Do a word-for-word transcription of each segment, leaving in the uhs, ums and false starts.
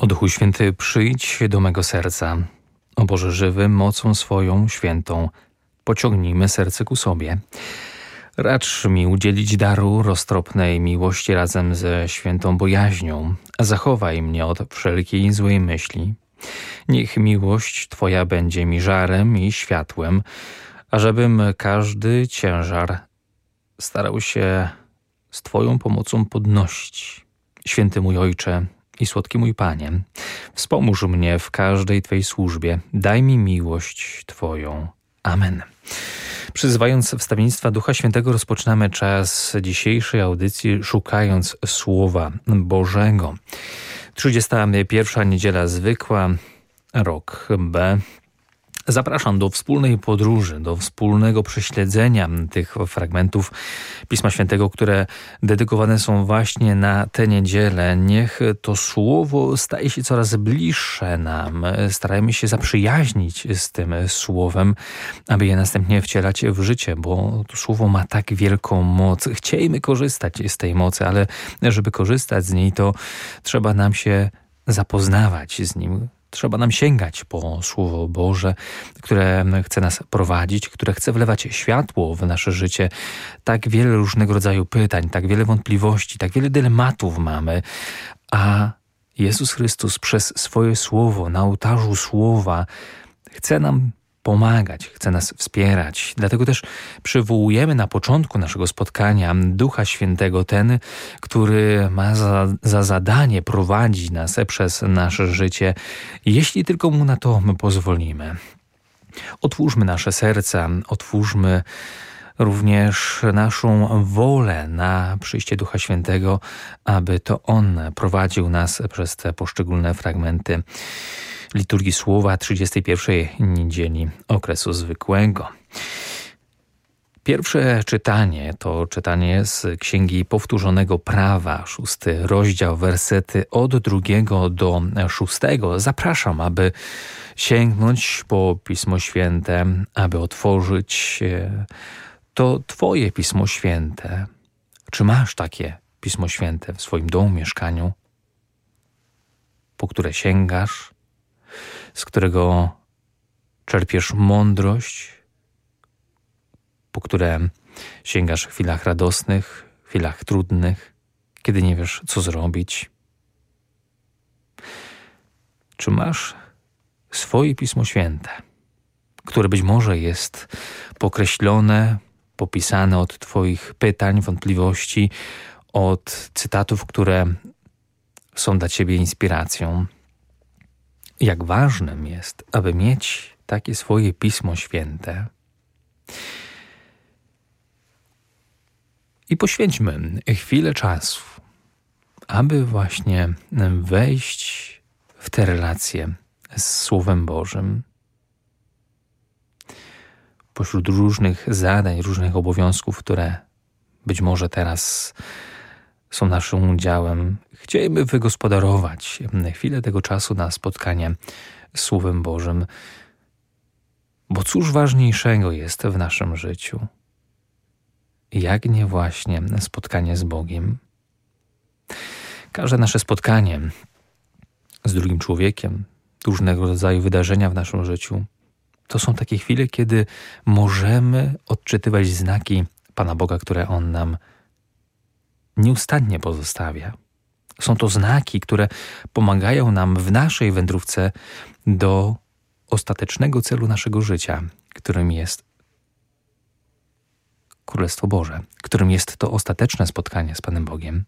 O Duchu Święty, przyjdź do mego serca. O Boże żywy, mocą swoją świętą, pociągnij me serce ku sobie. Racz mi udzielić daru roztropnej miłości razem ze świętą bojaźnią, a zachowaj mnie od wszelkiej złej myśli. Niech miłość Twoja będzie mi żarem i światłem, ażebym każdy ciężar starał się z Twoją pomocą podnosić. Święty mój Ojcze i słodki mój Panie, wspomóż mnie w każdej Twej służbie. Daj mi miłość Twoją. Amen. Przyzywając wstawiennictwa Ducha Świętego, rozpoczynamy czas dzisiejszej audycji, szukając Słowa Bożego. trzydziesta pierwsza niedziela zwykła, rok B. Zapraszam do wspólnej podróży, do wspólnego prześledzenia tych fragmentów Pisma Świętego, które dedykowane są właśnie na tę niedzielę. Niech to Słowo staje się coraz bliższe nam. Starajmy się zaprzyjaźnić z tym Słowem, aby je następnie wcielać w życie, bo to Słowo ma tak wielką moc. Chciejmy korzystać z tej mocy, ale żeby korzystać z niej, to trzeba nam się zapoznawać z nim. Trzeba nam sięgać po Słowo Boże, które chce nas prowadzić, które chce wlewać światło w nasze życie. Tak wiele różnego rodzaju pytań, tak wiele wątpliwości, tak wiele dylematów mamy, a Jezus Chrystus przez swoje Słowo, na ołtarzu Słowa chce nam pomagać, chce nas wspierać. Dlatego też przywołujemy na początku naszego spotkania Ducha Świętego, ten, który ma za, za zadanie prowadzić nas przez nasze życie, jeśli tylko Mu na to my pozwolimy. Otwórzmy nasze serca, otwórzmy również naszą wolę na przyjście Ducha Świętego, aby to On prowadził nas przez te poszczególne fragmenty liturgii Słowa trzydziestej pierwszej niedzieli okresu zwykłego. Pierwsze czytanie to czytanie z Księgi Powtórzonego Prawa, szósty rozdział, wersety od drugiego do szóstego. Zapraszam, aby sięgnąć po Pismo Święte, aby otworzyć to Twoje Pismo Święte. Czy masz takie Pismo Święte w swoim domu, mieszkaniu, po które sięgasz, z którego czerpiesz mądrość, po które sięgasz w chwilach radosnych, w chwilach trudnych, kiedy nie wiesz, co zrobić? Czy masz swoje Pismo Święte, które być może jest pokreślone, popisane od Twoich pytań, wątpliwości, od cytatów, które są dla Ciebie inspiracją? Jak ważnym jest, aby mieć takie swoje Pismo Święte. I poświęćmy chwilę czasu, aby właśnie wejść w te relacje z Słowem Bożym. Pośród różnych zadań, różnych obowiązków, które być może teraz są naszym udziałem, chcielibyśmy wygospodarować chwilę tego czasu na spotkanie z Słowem Bożym. Bo cóż ważniejszego jest w naszym życiu, jak nie właśnie spotkanie z Bogiem? Każde nasze spotkanie z drugim człowiekiem, różnego rodzaju wydarzenia w naszym życiu, to są takie chwile, kiedy możemy odczytywać znaki Pana Boga, które On nam nieustannie pozostawia. Są to znaki, które pomagają nam w naszej wędrówce do ostatecznego celu naszego życia, którym jest Królestwo Boże, którym jest to ostateczne spotkanie z Panem Bogiem.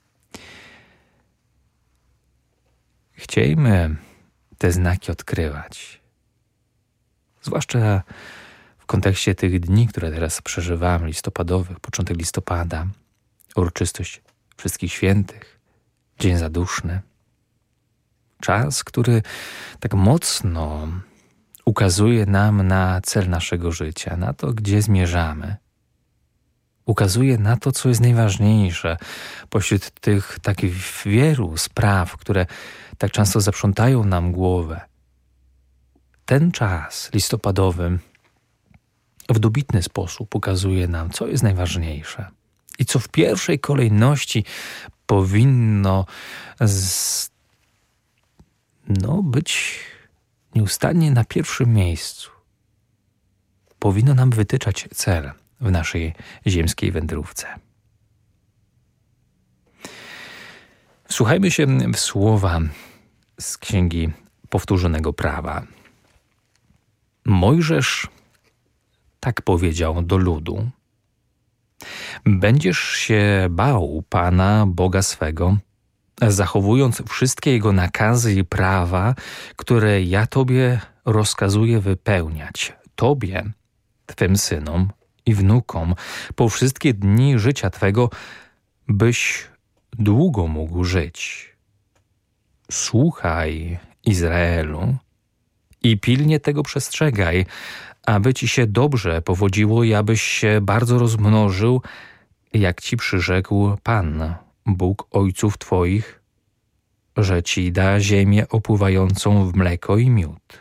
Chciejmy te znaki odkrywać. Zwłaszcza w kontekście tych dni, które teraz przeżywamy, listopadowych, początek listopada, uroczystość Wszystkich Świętych, Dzień Zaduszny. Czas, który tak mocno ukazuje nam na cel naszego życia, na to, gdzie zmierzamy. Ukazuje na to, co jest najważniejsze pośród tych takich wielu spraw, które tak często zaprzątają nam głowę. Ten czas listopadowy w dobitny sposób pokazuje nam, co jest najważniejsze i co w pierwszej kolejności powinno z... no, być nieustannie na pierwszym miejscu. Powinno nam wytyczać cel w naszej ziemskiej wędrówce. Wsłuchajmy się w słowa z Księgi Powtórzonego Prawa. Mojżesz tak powiedział do ludu: będziesz się bał Pana, Boga swego, zachowując wszystkie Jego nakazy i prawa, które ja Tobie rozkazuję wypełniać, Tobie, Twym synom i wnukom, po wszystkie dni życia Twego, byś długo mógł żyć. Słuchaj, Izraelu, i pilnie tego przestrzegaj, aby ci się dobrze powodziło i abyś się bardzo rozmnożył, jak ci przyrzekł Pan, Bóg ojców twoich, że ci da ziemię opływającą w mleko i miód.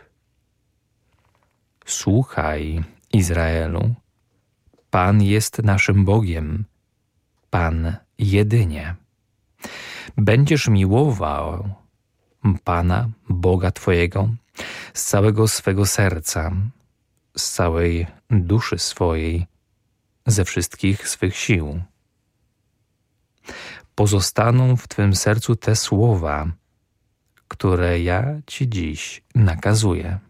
Słuchaj, Izraelu, Pan jest naszym Bogiem, Pan jedynie. Będziesz miłował Pana, Boga twojego, z całego swego serca, z całej duszy swojej, ze wszystkich swych sił. Pozostaną w twym sercu te słowa, które ja ci dziś nakazuję.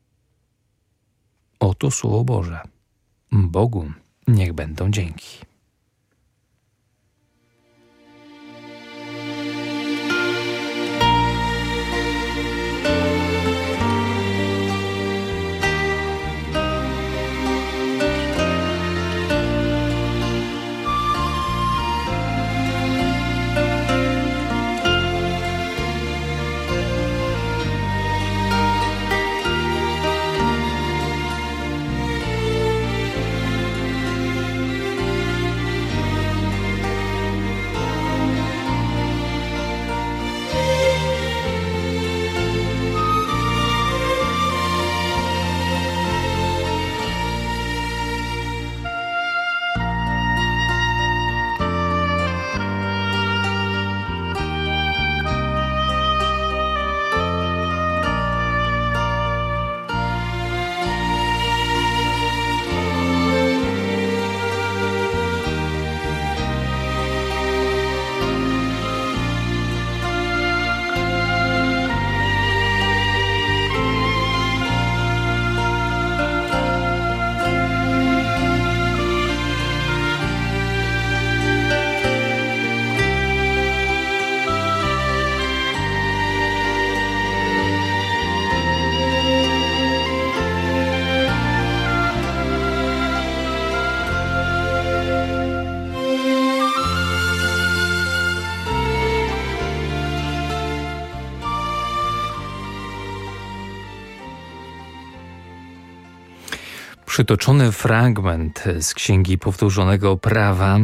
Oto Słowo Boże. Bogu niech będą dzięki. Przytoczony fragment z Księgi Powtórzonego Prawa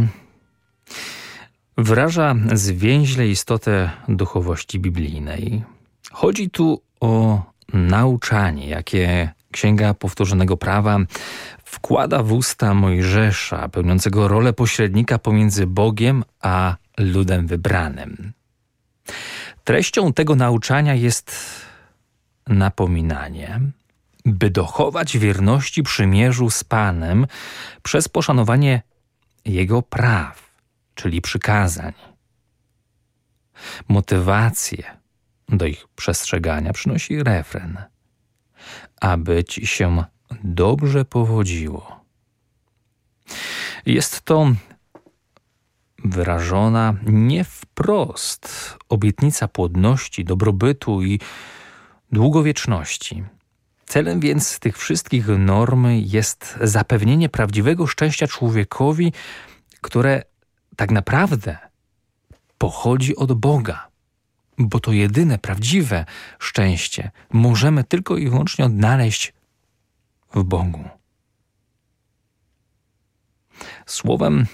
wyraża zwięźle istotę duchowości biblijnej. Chodzi tu o nauczanie, jakie Księga Powtórzonego Prawa wkłada w usta Mojżesza, pełniącego rolę pośrednika pomiędzy Bogiem a ludem wybranym. Treścią tego nauczania jest napominanie, by dochować wierności przymierzu z Panem przez poszanowanie Jego praw, czyli przykazań. Motywację do ich przestrzegania przynosi refren: aby ci się dobrze powodziło. Jest to wyrażona nie wprost obietnica płodności, dobrobytu i długowieczności. Celem więc tych wszystkich norm jest zapewnienie prawdziwego szczęścia człowiekowi, które tak naprawdę pochodzi od Boga, bo to jedyne prawdziwe szczęście możemy tylko i wyłącznie odnaleźć w Bogu. Słowem,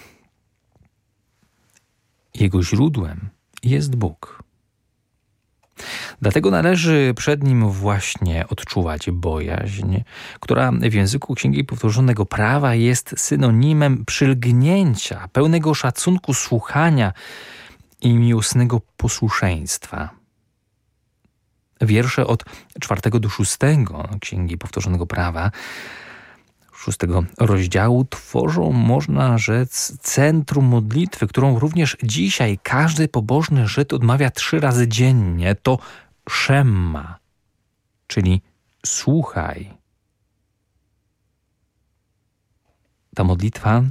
jego źródłem jest Bóg. Dlatego należy przed Nim właśnie odczuwać bojaźń, która w języku Księgi Powtórzonego Prawa jest synonimem przylgnięcia, pełnego szacunku, słuchania i miłosnego posłuszeństwa. Wiersze od czwartego do szóstego Księgi Powtórzonego Prawa, szóstego rozdziału, tworzą, można rzec, centrum modlitwy, którą również dzisiaj każdy pobożny Żyd odmawia trzy razy dziennie. To Szemma, czyli słuchaj. Ta modlitwa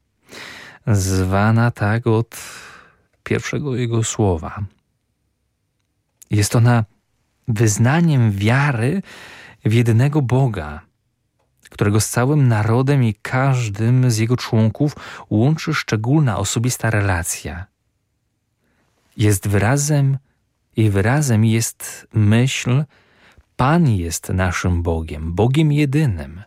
zwana tak od pierwszego jego słowa. Jest ona wyznaniem wiary w jedynego Boga, którego z całym narodem i każdym z jego członków łączy szczególna, osobista relacja. Jest wyrazem i wyrazem jest myśl: Pan jest naszym Bogiem, Bogiem jedynym.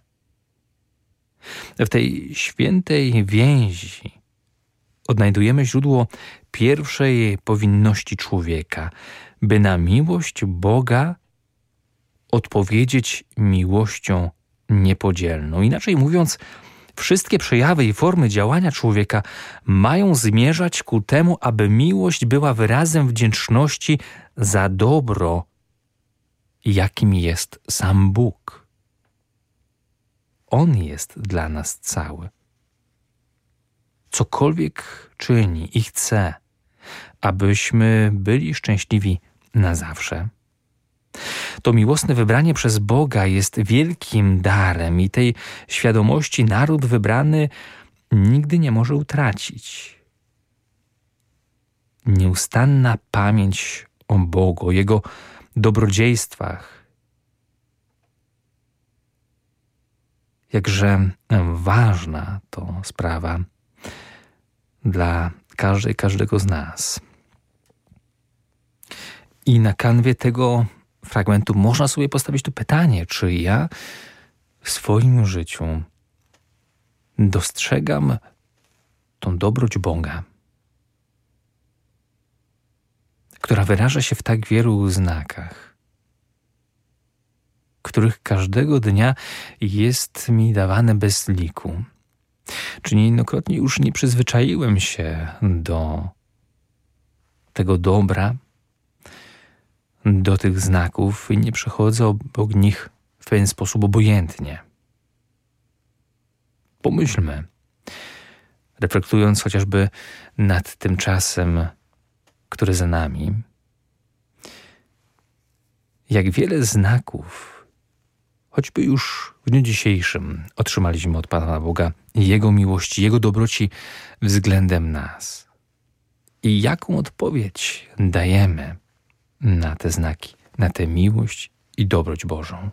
W tej świętej więzi odnajdujemy źródło pierwszej powinności człowieka, by na miłość Boga odpowiedzieć miłością niepodzielną. Inaczej mówiąc, wszystkie przejawy i formy działania człowieka mają zmierzać ku temu, aby miłość była wyrazem wdzięczności za dobro, jakim jest sam Bóg. On jest dla nas cały. Cokolwiek czyni i chce, abyśmy byli szczęśliwi na zawsze. To miłosne wybranie przez Boga jest wielkim darem i tej świadomości naród wybrany nigdy nie może utracić. Nieustanna pamięć o Bogu, o Jego dobrodziejstwach. Jakże ważna to sprawa dla każdej, każdego z nas. I na kanwie tego fragmentu można sobie postawić tu pytanie, czy ja w swoim życiu dostrzegam tą dobroć Boga, która wyraża się w tak wielu znakach, których każdego dnia jest mi dawane bez liku. Czy niejednokrotnie już nie przyzwyczaiłem się do tego dobra, do tych znaków i nie przechodzę obok nich w pewien sposób obojętnie. Pomyślmy, reflektując chociażby nad tym czasem, który za nami, jak wiele znaków, choćby już w dniu dzisiejszym, otrzymaliśmy od Pana Boga Jego miłości, Jego dobroci względem nas. I jaką odpowiedź dajemy na te znaki, na tę miłość i dobroć Bożą.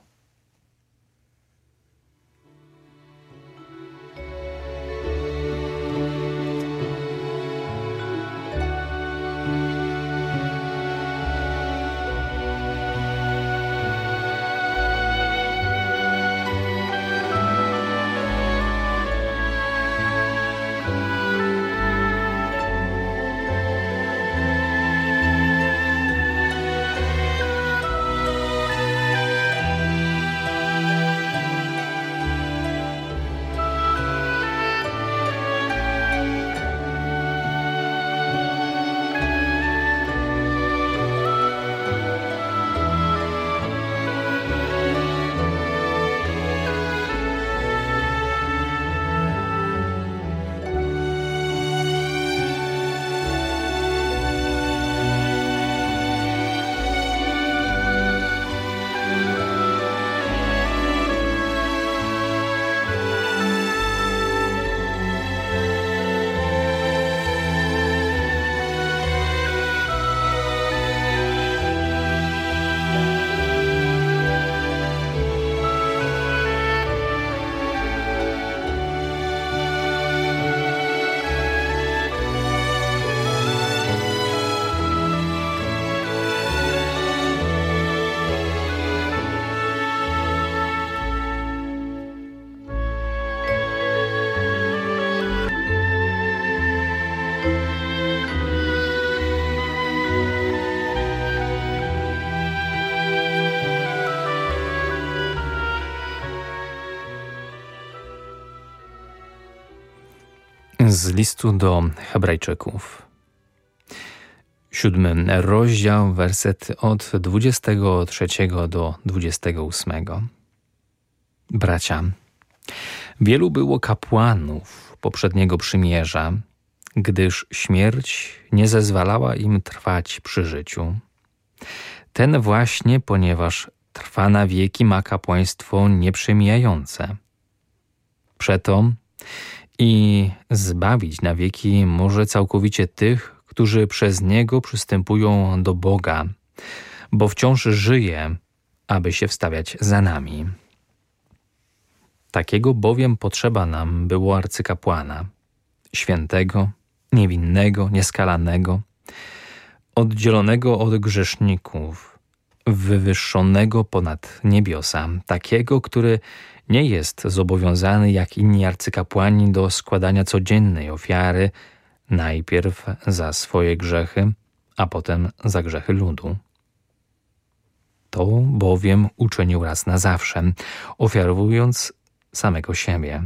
Z listu do Hebrajczyków. siódmy rozdział, wersety od dwudziestego trzeciego do dwudziestego ósmego. Bracia, wielu było kapłanów poprzedniego przymierza, gdyż śmierć nie zezwalała im trwać przy życiu. Ten właśnie, ponieważ trwa na wieki, ma kapłaństwo nieprzemijające. Przeto i zbawić na wieki może całkowicie tych, którzy przez Niego przystępują do Boga, bo wciąż żyje, aby się wstawiać za nami. Takiego bowiem potrzeba nam było arcykapłana, świętego, niewinnego, nieskalanego, oddzielonego od grzeszników, wywyższonego ponad niebiosa, takiego, który nie jest zobowiązany jak inni arcykapłani do składania codziennej ofiary, najpierw za swoje grzechy, a potem za grzechy ludu. To bowiem uczynił raz na zawsze, ofiarowując samego siebie.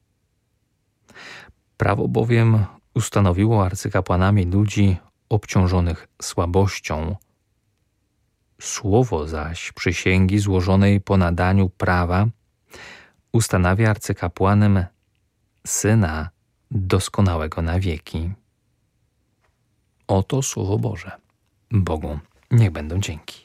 Prawo bowiem ustanowiło arcykapłanami ludzi obciążonych słabością. Słowo zaś przysięgi złożonej po nadaniu prawa ustanawia arcykapłanem Syna doskonałego na wieki. Oto Słowo Boże. Bogu niech będą dzięki.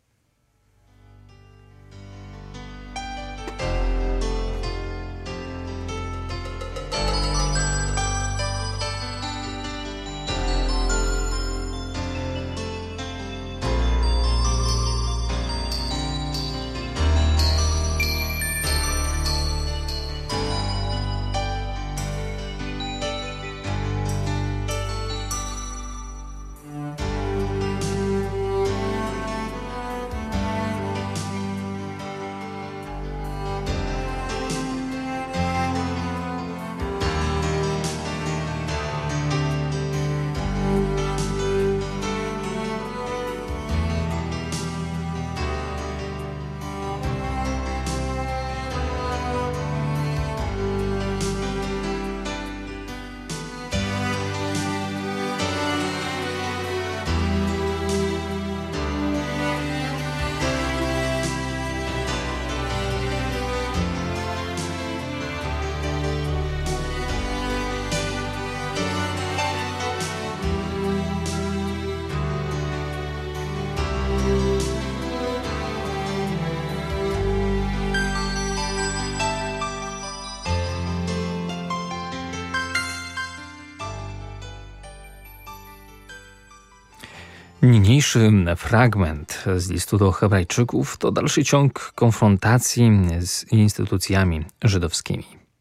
Niniejszy fragment z listu do Hebrajczyków to dalszy ciąg konfrontacji z instytucjami żydowskimi.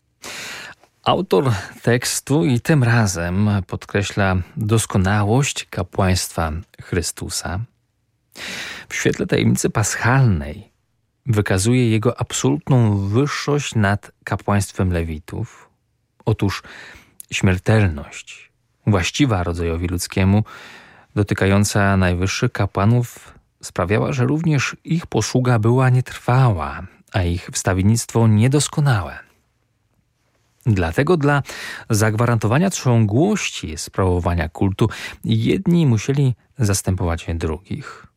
Autor tekstu i tym razem podkreśla doskonałość kapłaństwa Chrystusa. W świetle tajemnicy paschalnej wykazuje jego absolutną wyższość nad kapłaństwem Lewitów. Otóż śmiertelność właściwa rodzajowi ludzkiemu, dotykająca najwyższych kapłanów, sprawiała, że również ich posługa była nietrwała, a ich wstawiennictwo niedoskonałe. Dlatego dla zagwarantowania ciągłości sprawowania kultu jedni musieli zastępować drugich.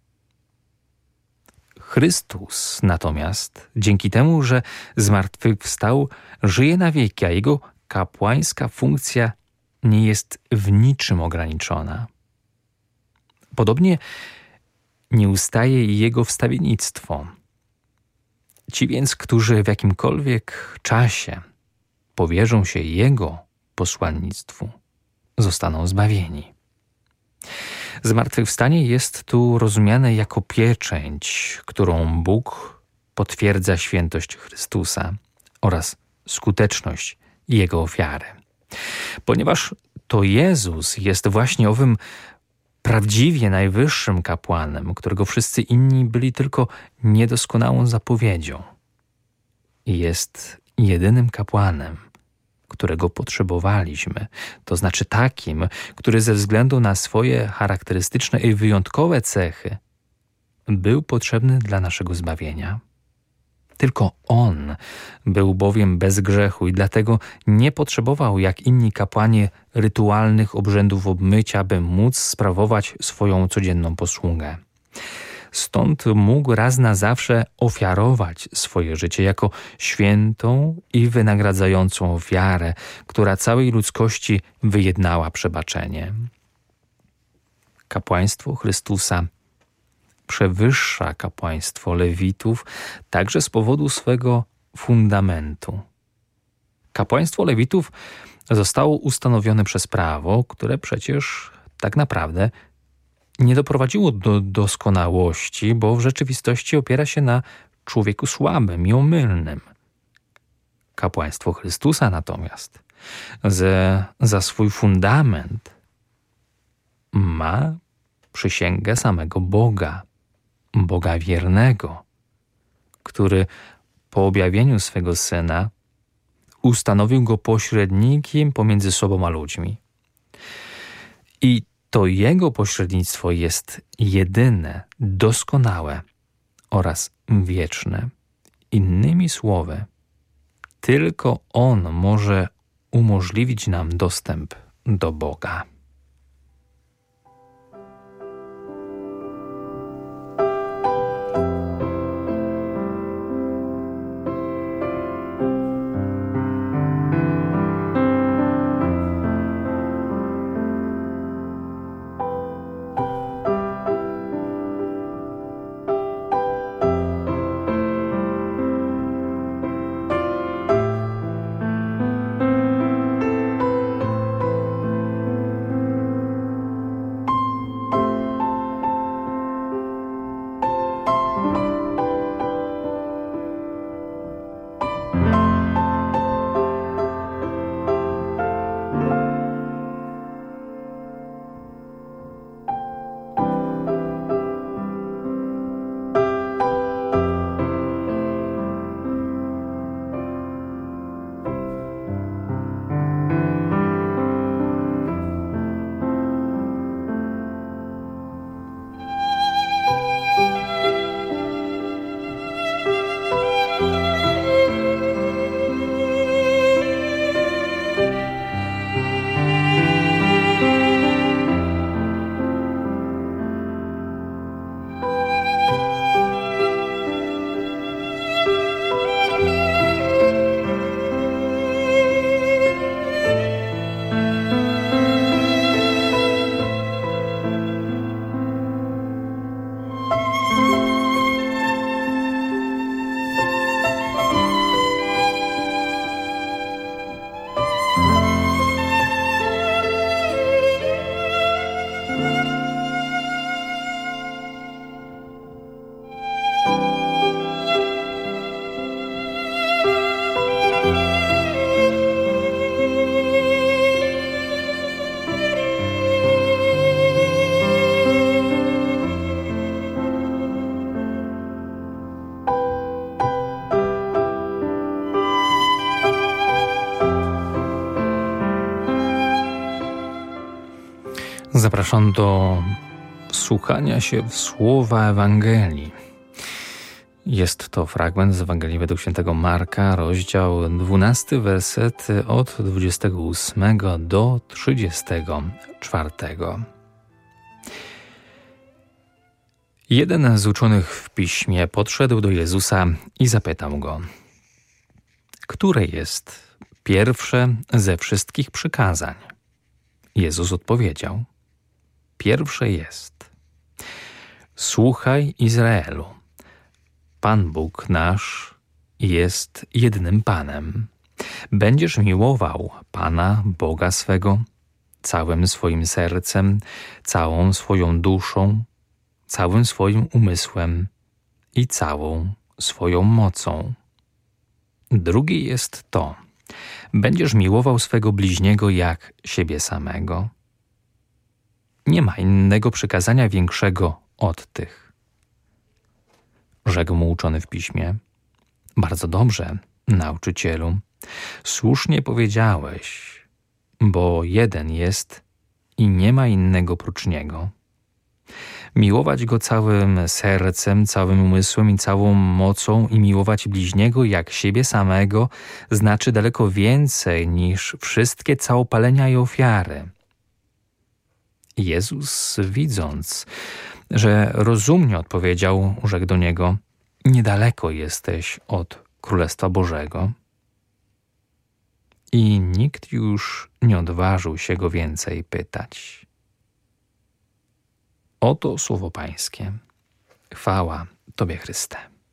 Chrystus natomiast, dzięki temu, że zmartwychwstał, żyje na wieki, a jego kapłańska funkcja nie jest w niczym ograniczona. Podobnie nie ustaje i jego wstawiennictwo. Ci więc, którzy w jakimkolwiek czasie powierzą się jego posłannictwu, zostaną zbawieni. Zmartwychwstanie jest tu rozumiane jako pieczęć, którą Bóg potwierdza świętość Chrystusa oraz skuteczność jego ofiary. Ponieważ to Jezus jest właśnie owym prawdziwie najwyższym kapłanem, którego wszyscy inni byli tylko niedoskonałą zapowiedzią. I jest jedynym kapłanem, którego potrzebowaliśmy, to znaczy takim, który ze względu na swoje charakterystyczne i wyjątkowe cechy był potrzebny dla naszego zbawienia. Tylko on był bowiem bez grzechu i dlatego nie potrzebował jak inni kapłani rytualnych obrzędów obmycia, by móc sprawować swoją codzienną posługę. Stąd mógł raz na zawsze ofiarować swoje życie jako świętą i wynagradzającą ofiarę, która całej ludzkości wyjednała przebaczenie. Kapłaństwo Chrystusa przewyższa kapłaństwo Lewitów także z powodu swego fundamentu. Kapłaństwo Lewitów zostało ustanowione przez prawo, które przecież tak naprawdę nie doprowadziło do doskonałości, bo w rzeczywistości opiera się na człowieku słabym i omylnym. Kapłaństwo Chrystusa natomiast ze, za swój fundament ma przysięgę samego Boga, Boga wiernego, który po objawieniu swego Syna ustanowił go pośrednikiem pomiędzy sobą a ludźmi. I to Jego pośrednictwo jest jedyne, doskonałe oraz wieczne. Innymi słowy, tylko On może umożliwić nam dostęp do Boga. Zapraszam do wsłuchania się w słowa Ewangelii. Jest to fragment z Ewangelii według świętego Marka, rozdział dwunasty, werset od dwudziestego ósmego do trzydziestego czwartego. Jeden z uczonych w piśmie podszedł do Jezusa i zapytał go: które jest pierwsze ze wszystkich przykazań? Jezus odpowiedział: pierwsze jest: słuchaj, Izraelu, Pan Bóg nasz jest jednym Panem. Będziesz miłował Pana Boga swego całym swoim sercem, całą swoją duszą, całym swoim umysłem i całą swoją mocą. Drugie jest to: będziesz miłował swego bliźniego jak siebie samego. Nie ma innego przykazania większego od tych. Rzekł mu uczony w piśmie: bardzo dobrze, nauczycielu, słusznie powiedziałeś, bo jeden jest i nie ma innego prócz niego. Miłować Go całym sercem, całym umysłem i całą mocą i miłować bliźniego jak siebie samego znaczy daleko więcej niż wszystkie całopalenia i ofiary. Jezus, widząc, że rozumnie odpowiedział, rzekł do niego: niedaleko jesteś od Królestwa Bożego. I nikt już nie odważył się go więcej pytać. Oto słowo Pańskie. Chwała Tobie, Chryste.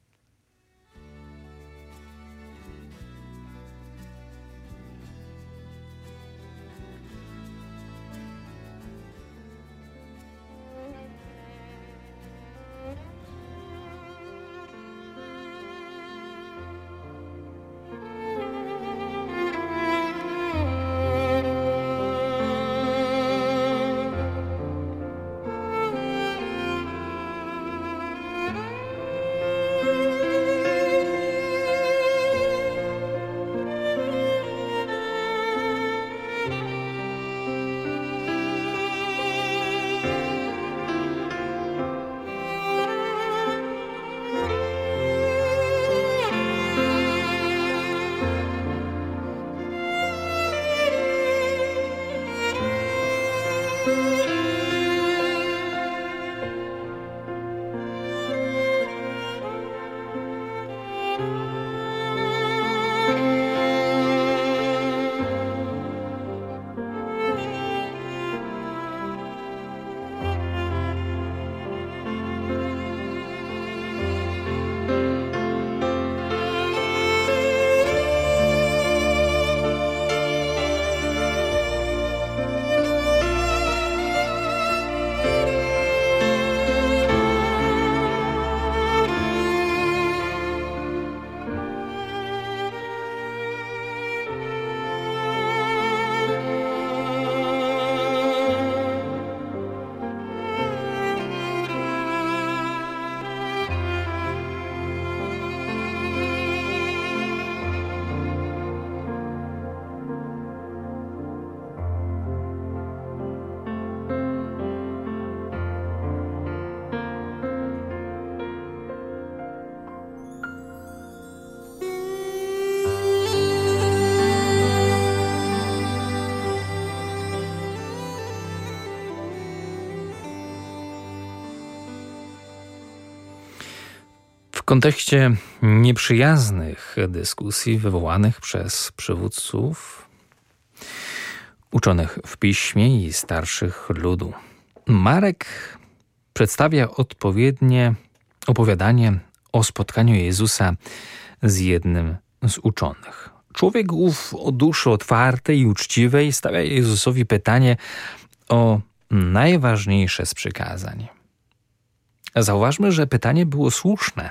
W kontekście nieprzyjaznych dyskusji wywołanych przez przywódców, uczonych w piśmie i starszych ludu, Marek przedstawia odpowiednie opowiadanie o spotkaniu Jezusa z jednym z uczonych. Człowiek ów o duszy otwartej i uczciwej stawia Jezusowi pytanie o najważniejsze z przykazań. Zauważmy, że pytanie było słuszne.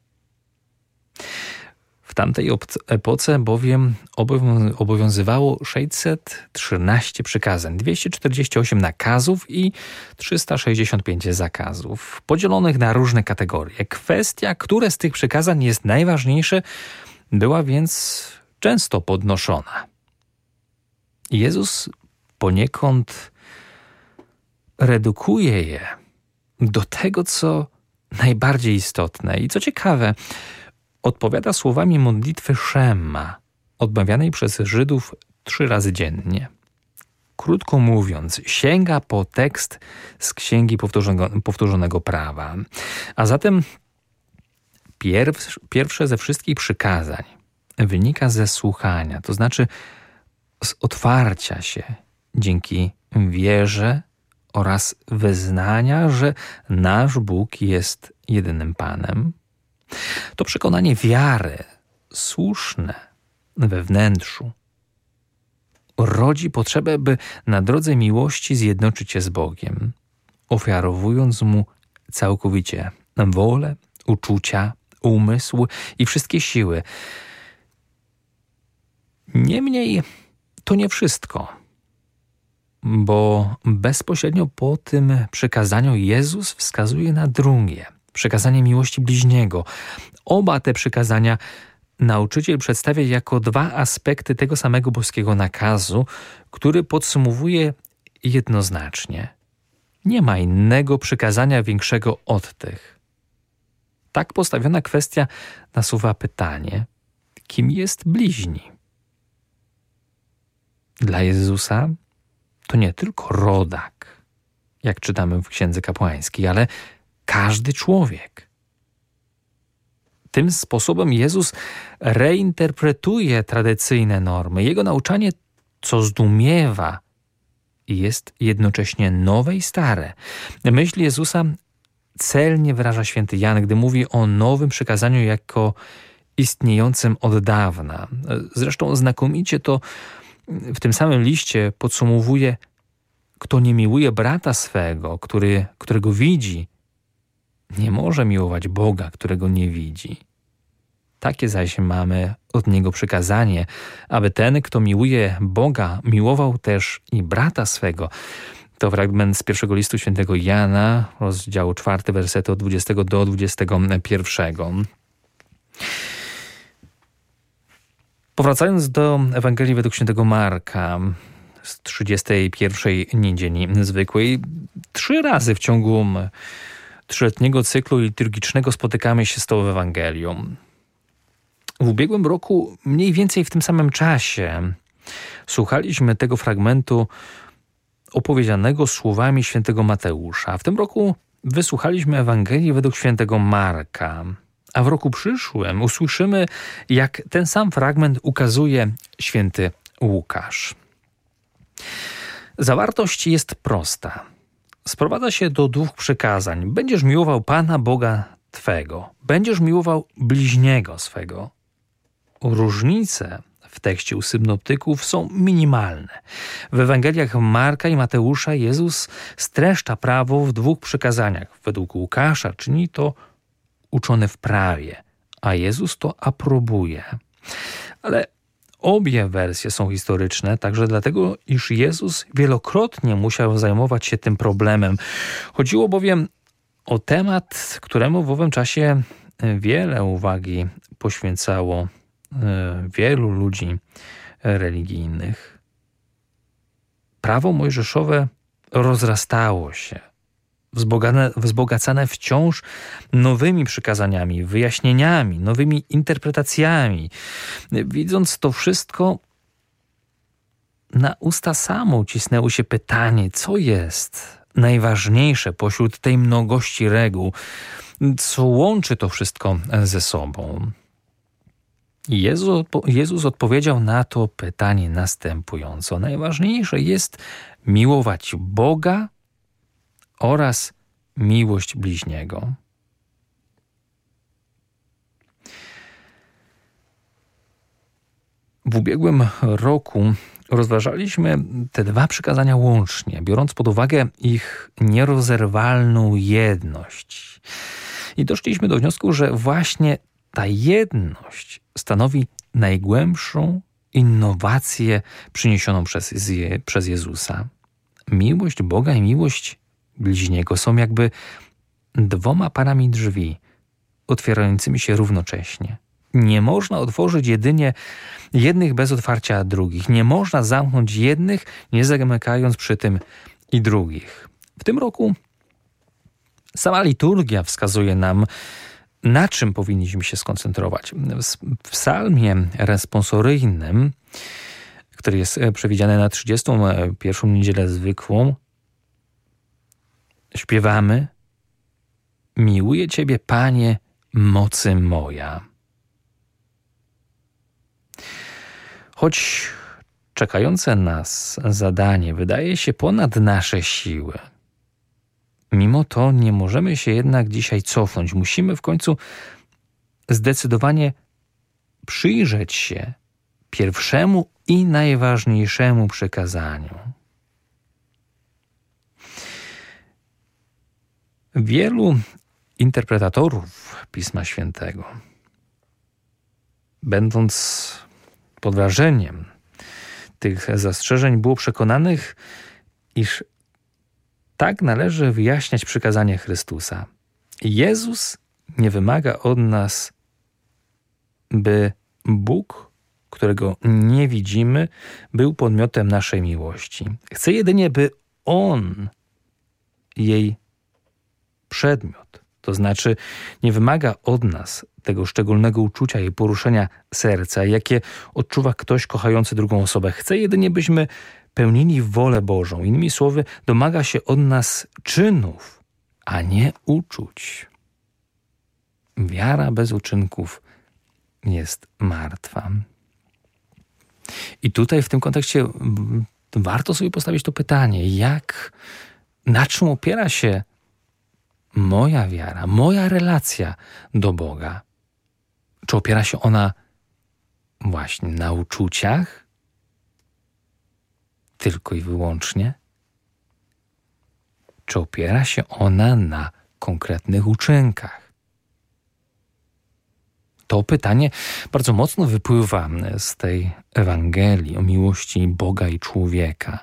W tamtej epoce bowiem obowiązywało sześćset trzynaście przykazań, dwieście czterdzieści osiem nakazów i trzysta sześćdziesiąt pięć zakazów, podzielonych na różne kategorie. Kwestia, które z tych przykazań jest najważniejsze, była więc często podnoszona. Jezus poniekąd redukuje je do tego, co najbardziej istotne. I co ciekawe, odpowiada słowami modlitwy Szemma, odmawianej przez Żydów trzy razy dziennie. Krótko mówiąc, sięga po tekst z Księgi Powtórzonego, Powtórzonego Prawa. A zatem pierw, pierwsze ze wszystkich przykazań wynika ze słuchania, to znaczy z otwarcia się dzięki wierze oraz wyznania, że nasz Bóg jest jedynym Panem. To przekonanie wiary, słuszne we wnętrzu, rodzi potrzebę, by na drodze miłości zjednoczyć się z Bogiem, ofiarowując Mu całkowicie wolę, uczucia, umysł i wszystkie siły. Niemniej to nie wszystko, bo bezpośrednio po tym przykazaniu Jezus wskazuje na drugie, przykazanie miłości bliźniego. Oba te przykazania nauczyciel przedstawia jako dwa aspekty tego samego boskiego nakazu, który podsumowuje jednoznacznie: Nie ma innego przykazania większego od tych. Tak postawiona kwestia nasuwa pytanie, kim jest bliźni? Dla Jezusa to nie tylko rodak, jak czytamy w Księdze Kapłańskiej, ale każdy człowiek. Tym sposobem Jezus reinterpretuje tradycyjne normy. Jego nauczanie, co zdumiewa, jest jednocześnie nowe i stare. Myśl Jezusa celnie wyraża święty Jan, gdy mówi o nowym przykazaniu jako istniejącym od dawna. Zresztą znakomicie to w tym samym liście podsumowuje: kto nie miłuje brata swego, który, którego widzi, nie może miłować Boga, którego nie widzi. Takie zaś mamy od Niego przykazanie, aby ten, kto miłuje Boga, miłował też i brata swego. To fragment z pierwszego listu świętego Jana, rozdziału czwarty, wersety od dwudziestego do dwudziestego pierwszego. Powracając do Ewangelii według świętego Marka z trzydziestej pierwszej niedzieli zwykłej, trzy razy w ciągu trzyletniego cyklu liturgicznego spotykamy się z tą Ewangelią. W ubiegłym roku, mniej więcej w tym samym czasie, słuchaliśmy tego fragmentu opowiedzianego słowami świętego Mateusza. W tym roku wysłuchaliśmy Ewangelii według świętego Marka. A w roku przyszłym usłyszymy, jak ten sam fragment ukazuje święty Łukasz. Zawartość jest prosta. Sprowadza się do dwóch przykazań. Będziesz miłował Pana Boga Twego. Będziesz miłował bliźniego swego. Różnice w tekście u synoptyków są minimalne. W Ewangeliach Marka i Mateusza Jezus streszcza prawo w dwóch przykazaniach. Według Łukasza czyni to uczony w prawie, a Jezus to aprobuje. Ale obie wersje są historyczne, także dlatego, iż Jezus wielokrotnie musiał zajmować się tym problemem. Chodziło bowiem o temat, któremu w owym czasie wiele uwagi poświęcało wielu ludzi religijnych. Prawo mojżeszowe rozrastało się, wzbogacane wciąż nowymi przykazaniami, wyjaśnieniami, nowymi interpretacjami. Widząc to wszystko, na usta samo cisnęło się pytanie, co jest najważniejsze pośród tej mnogości reguł, co łączy to wszystko ze sobą. Jezus, Jezus odpowiedział na to pytanie następująco. Najważniejsze jest miłować Boga oraz miłość bliźniego. W ubiegłym roku rozważaliśmy te dwa przykazania łącznie, biorąc pod uwagę ich nierozerwalną jedność. I doszliśmy do wniosku, że właśnie ta jedność stanowi najgłębszą innowację przyniesioną przez, Je- przez Jezusa. Miłość Boga i miłość bliźniego są jakby dwoma parami drzwi, otwierającymi się równocześnie. Nie można otworzyć jedynie jednych bez otwarcia drugich. Nie można zamknąć jednych, nie zamykając przy tym i drugich. W tym roku sama liturgia wskazuje nam, na czym powinniśmy się skoncentrować. W psalmie responsoryjnym, który jest przewidziany na trzydziestą pierwszą niedzielę zwykłą, śpiewamy: miłuję Ciebie, Panie, mocy moja. Choć czekające nas zadanie wydaje się ponad nasze siły, mimo to nie możemy się jednak dzisiaj cofnąć. Musimy w końcu zdecydowanie przyjrzeć się pierwszemu i najważniejszemu przykazaniu. Wielu interpretatorów Pisma Świętego, będąc pod wrażeniem tych zastrzeżeń, było przekonanych, iż tak należy wyjaśniać przykazanie Chrystusa. Jezus nie wymaga od nas, by Bóg, którego nie widzimy, był podmiotem naszej miłości. Chce jedynie, by On jej przedmiot. To znaczy nie wymaga od nas tego szczególnego uczucia i poruszenia serca, jakie odczuwa ktoś kochający drugą osobę. Chce jedynie, byśmy pełnili wolę Bożą. Innymi słowy, domaga się od nas czynów, a nie uczuć. Wiara bez uczynków jest martwa. I tutaj w tym kontekście warto sobie postawić to pytanie, jak, na czym opiera się moja wiara, moja relacja do Boga? Czy opiera się ona właśnie na uczuciach? Tylko i wyłącznie? Czy opiera się ona na konkretnych uczynkach? To pytanie bardzo mocno wypływa z tej Ewangelii o miłości Boga i człowieka.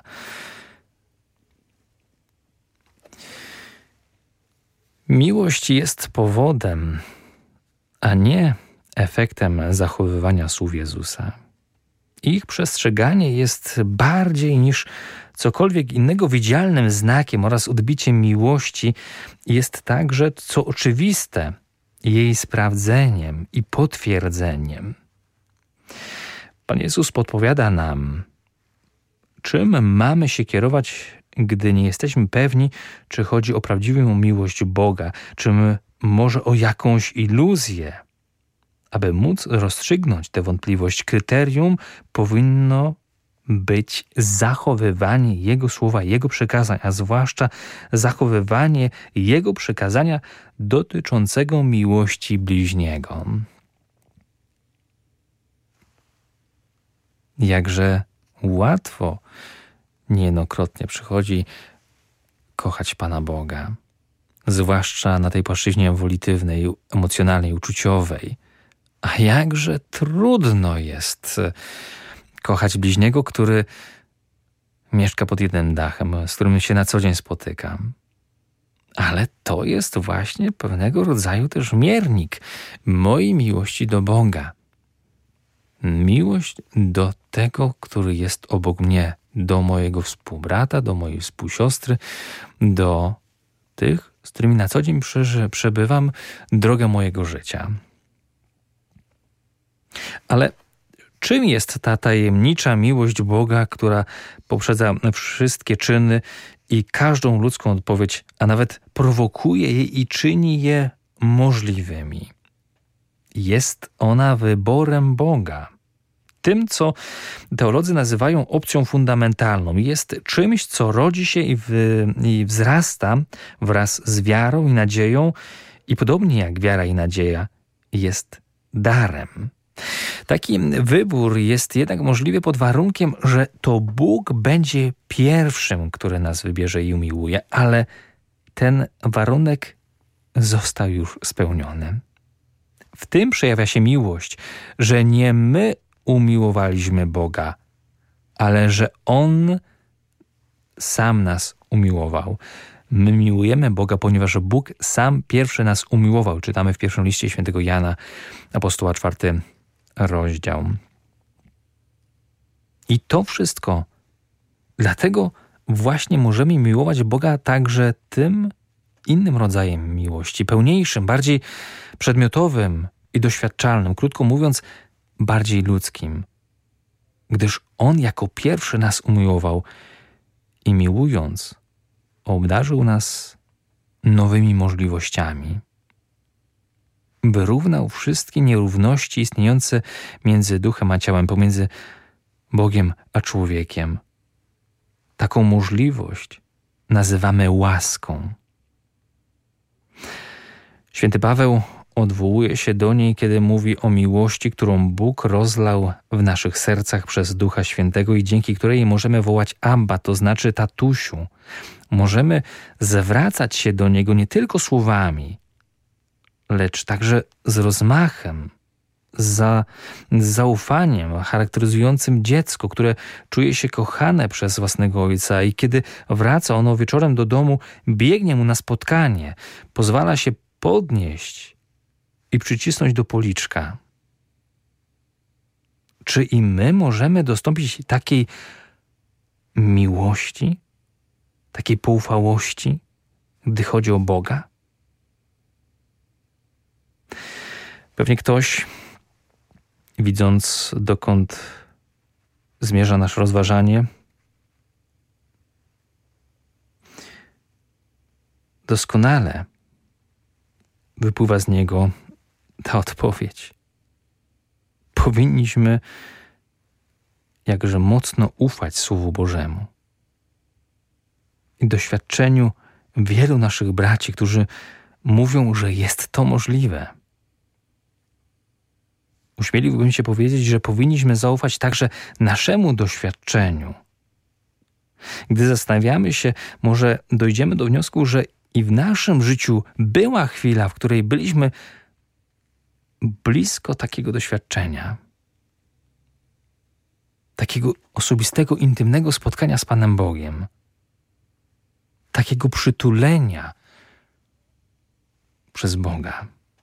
Miłość jest powodem, a nie efektem zachowywania słów Jezusa. Ich przestrzeganie jest bardziej niż cokolwiek innego widzialnym znakiem oraz odbiciem miłości, jest także, co oczywiste, jej sprawdzeniem i potwierdzeniem. Pan Jezus podpowiada nam, czym mamy się kierować, gdy nie jesteśmy pewni, czy chodzi o prawdziwą miłość Boga, czy może o jakąś iluzję. Aby móc rozstrzygnąć tę wątpliwość, kryterium powinno być zachowywanie Jego słowa, Jego przykazań, a zwłaszcza zachowywanie Jego przykazania dotyczącego miłości bliźniego. Jakże łatwo niejednokrotnie przychodzi kochać Pana Boga, zwłaszcza na tej płaszczyźnie wolitywnej, emocjonalnej, uczuciowej. A jakże trudno jest kochać bliźniego, który mieszka pod jednym dachem, z którym się na co dzień spotykam. Ale to jest właśnie pewnego rodzaju też miernik mojej miłości do Boga. Miłość do tego, który jest obok mnie, do mojego współbrata, do mojej współsiostry, do tych, z którymi na co dzień przebywam drogę mojego życia. Ale czym jest ta tajemnicza miłość Boga, która poprzedza wszystkie czyny i każdą ludzką odpowiedź, a nawet prowokuje je i czyni je możliwymi? Jest ona wyborem Boga. Tym, co teolodzy nazywają opcją fundamentalną. Jest czymś, co rodzi się i, w, i wzrasta wraz z wiarą i nadzieją i podobnie jak wiara i nadzieja jest darem. Taki wybór jest jednak możliwy pod warunkiem, że to Bóg będzie pierwszym, który nas wybierze i umiłuje, ale ten warunek został już spełniony. W tym przejawia się miłość, że nie my umiłowaliśmy Boga, ale że On sam nas umiłował. My miłujemy Boga, ponieważ Bóg sam pierwszy nas umiłował. Czytamy w pierwszym liście świętego Jana, apostoła, czwarty rozdział. I to wszystko, dlatego właśnie możemy miłować Boga także tym innym rodzajem miłości, pełniejszym, bardziej przedmiotowym i doświadczalnym, krótko mówiąc, bardziej ludzkim, gdyż On jako pierwszy nas umiłował i miłując, obdarzył nas nowymi możliwościami. Wyrównał wszystkie nierówności istniejące między duchem a ciałem, pomiędzy Bogiem a człowiekiem. Taką możliwość nazywamy łaską. Święty Paweł odwołuje się do niej, kiedy mówi o miłości, którą Bóg rozlał w naszych sercach przez Ducha Świętego i dzięki której możemy wołać Abba, to znaczy tatusiu. Możemy zwracać się do Niego nie tylko słowami, lecz także z rozmachem, za, z zaufaniem charakteryzującym dziecko, które czuje się kochane przez własnego ojca i kiedy wraca ono wieczorem do domu, biegnie mu na spotkanie, pozwala się podnieść i przycisnąć do policzka. Czy i my możemy dostąpić takiej miłości, takiej poufałości gdy chodzi o Boga? Pewnie ktoś, widząc dokąd zmierza nasze rozważanie, doskonale wypływa z niego ta odpowiedź. Powinniśmy jakże mocno ufać Słowu Bożemu i doświadczeniu wielu naszych braci, którzy mówią, że jest to możliwe. Uśmieliłbym się powiedzieć, że powinniśmy zaufać także naszemu doświadczeniu. Gdy zastanawiamy się, może dojdziemy do wniosku, że i w naszym życiu była chwila, w której byliśmy blisko takiego doświadczenia, takiego osobistego, intymnego spotkania z Panem Bogiem, takiego przytulenia przez Boga.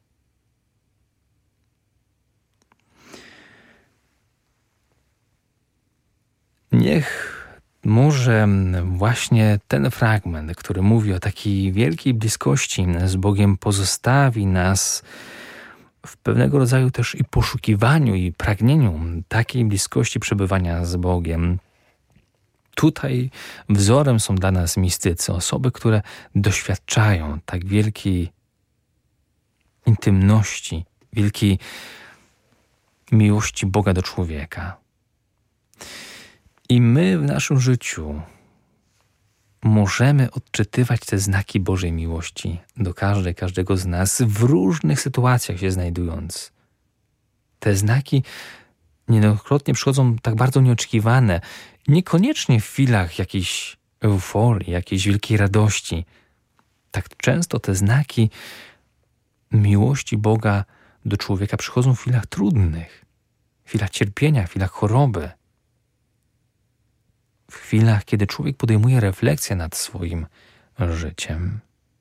Niech może właśnie ten fragment, który mówi o takiej wielkiej bliskości z Bogiem, pozostawi nas w pewnego rodzaju też i poszukiwaniu i pragnieniu takiej bliskości przebywania z Bogiem. Tutaj wzorem są dla nas mistycy, osoby, które doświadczają tak wielkiej intymności, wielkiej miłości Boga do człowieka. I my w naszym życiu możemy odczytywać te znaki Bożej miłości do każdej, każdego z nas w różnych sytuacjach się znajdując. Te znaki niejednokrotnie przychodzą tak bardzo nieoczekiwane, niekoniecznie w chwilach jakiejś euforii, jakiejś wielkiej radości. Tak często te znaki miłości Boga do człowieka przychodzą w chwilach trudnych, w chwilach cierpienia, w chwilach choroby. W chwilach, kiedy człowiek podejmuje refleksję nad swoim życiem.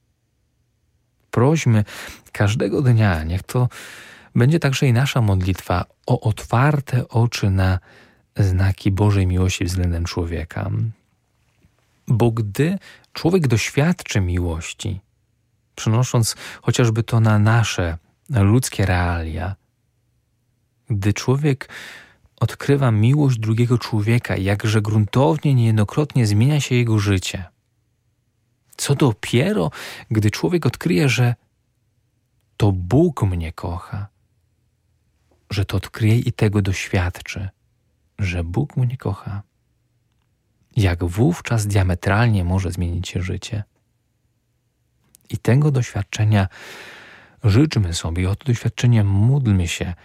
Prośmy każdego dnia, niech to będzie także i nasza modlitwa, o otwarte oczy na znaki Bożej miłości względem człowieka. Bo gdy człowiek doświadczy miłości, przenosząc chociażby to na nasze ludzkie realia, gdy człowiek odkrywa miłość drugiego człowieka, jakże gruntownie, niejednokrotnie zmienia się jego życie. Co dopiero, gdy człowiek odkryje, że to Bóg mnie kocha, że to odkryje i tego doświadczy, że Bóg mnie kocha. Jak wówczas diametralnie może zmienić się życie. I tego doświadczenia życzmy sobie, i o to doświadczenie módlmy się,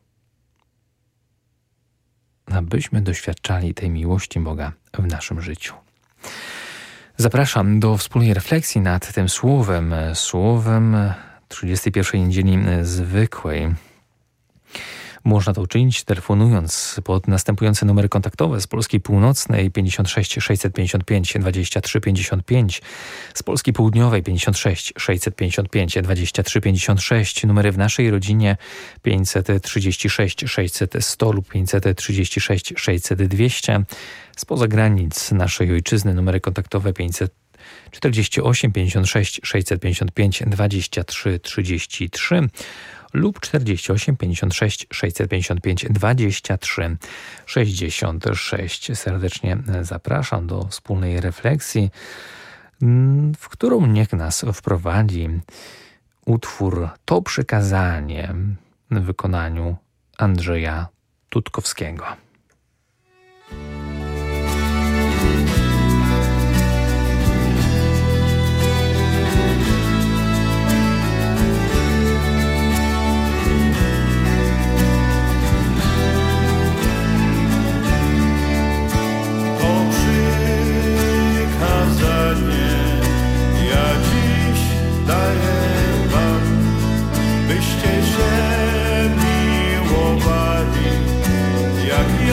abyśmy doświadczali tej miłości Boga w naszym życiu. Zapraszam do wspólnej refleksji nad tym słowem, słowem trzydziestej pierwszej niedzieli zwykłej. Można to uczynić telefonując pod następujące numery kontaktowe: z Polski Północnej pięćdziesiąt sześć sześćset pięćdziesiąt pięć dwadzieścia trzy pięćdziesiąt pięć, z Polski Południowej pięćdziesiąt sześć sześćset pięćdziesiąt pięć dwadzieścia trzy pięćdziesiąt sześć, numery w naszej rodzinie pięćset trzydzieści sześć sześćset sto lub pięćset trzydzieści sześć sześćset dwieście, spoza granic naszej ojczyzny numery kontaktowe pięćset czterdzieści osiem pięćdziesiąt sześć sześćset pięćdziesiąt pięć dwadzieścia trzy trzydzieści trzy lub czterdzieści osiem pięćdziesiąt sześć sześćset pięćdziesiąt pięć dwadzieścia trzy sześćdziesiąt sześć. Serdecznie zapraszam do wspólnej refleksji, w którą niech nas wprowadzi utwór To przykazanie w wykonaniu Andrzeja Tutkowskiego. Byście się miłowali, jak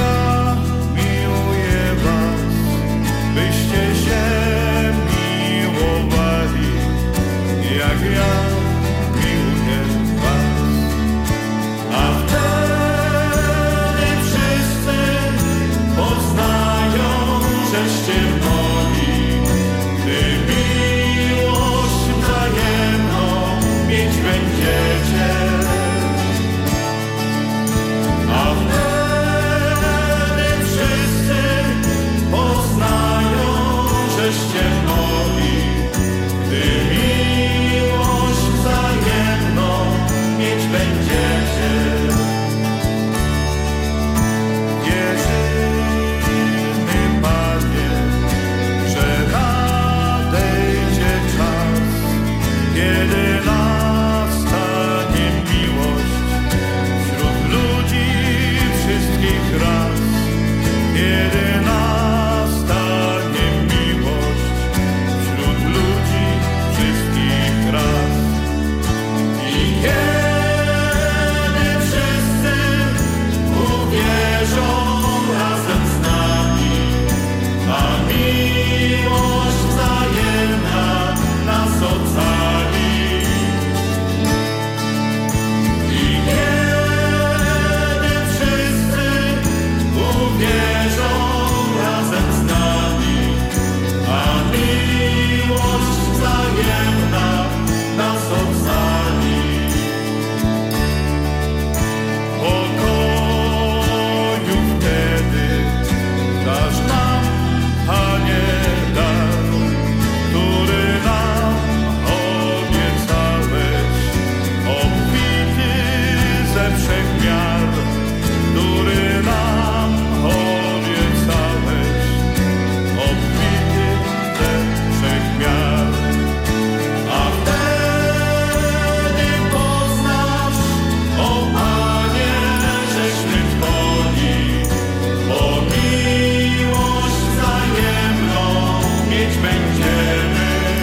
wszechmiar, który nam obiecałeś, obfity ze wszechmiar. A wtedy poznasz, o Panie, żeśmy Twoi, bo miłość wzajemną mieć będziemy.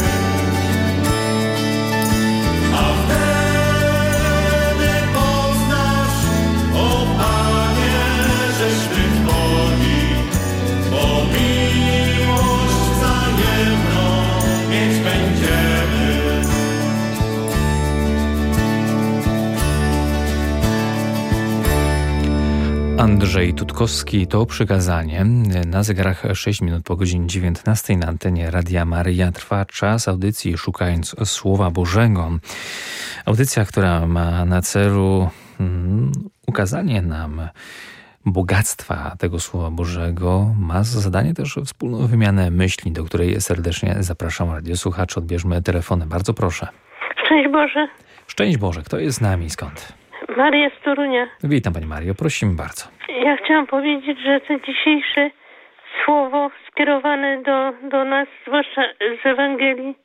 A wtedy poznasz, o Panie, żeśmy Twoi, bo miłość wzajemną mieć będziemy. Andrzej Tutkowski, to przykazanie. Na zegarach sześć minut po godzinie dziewiętnastej na antenie Radia Maryja trwa czas audycji Szukając Słowa Bożego. Audycja, która ma na celu mm, ukazanie nam bogactwa tego Słowa Bożego, ma za zadanie też wspólną wymianę myśli, do której serdecznie zapraszam radiosłuchaczy. Odbierzmy telefony. Bardzo proszę. Szczęść Boże. Szczęść Boże. Kto jest z nami? Skąd? Maria z Torunia. Witam Pani Mario. Prosimy bardzo. Ja chciałam powiedzieć, że to dzisiejsze słowo skierowane do, do nas, zwłaszcza z Ewangelii,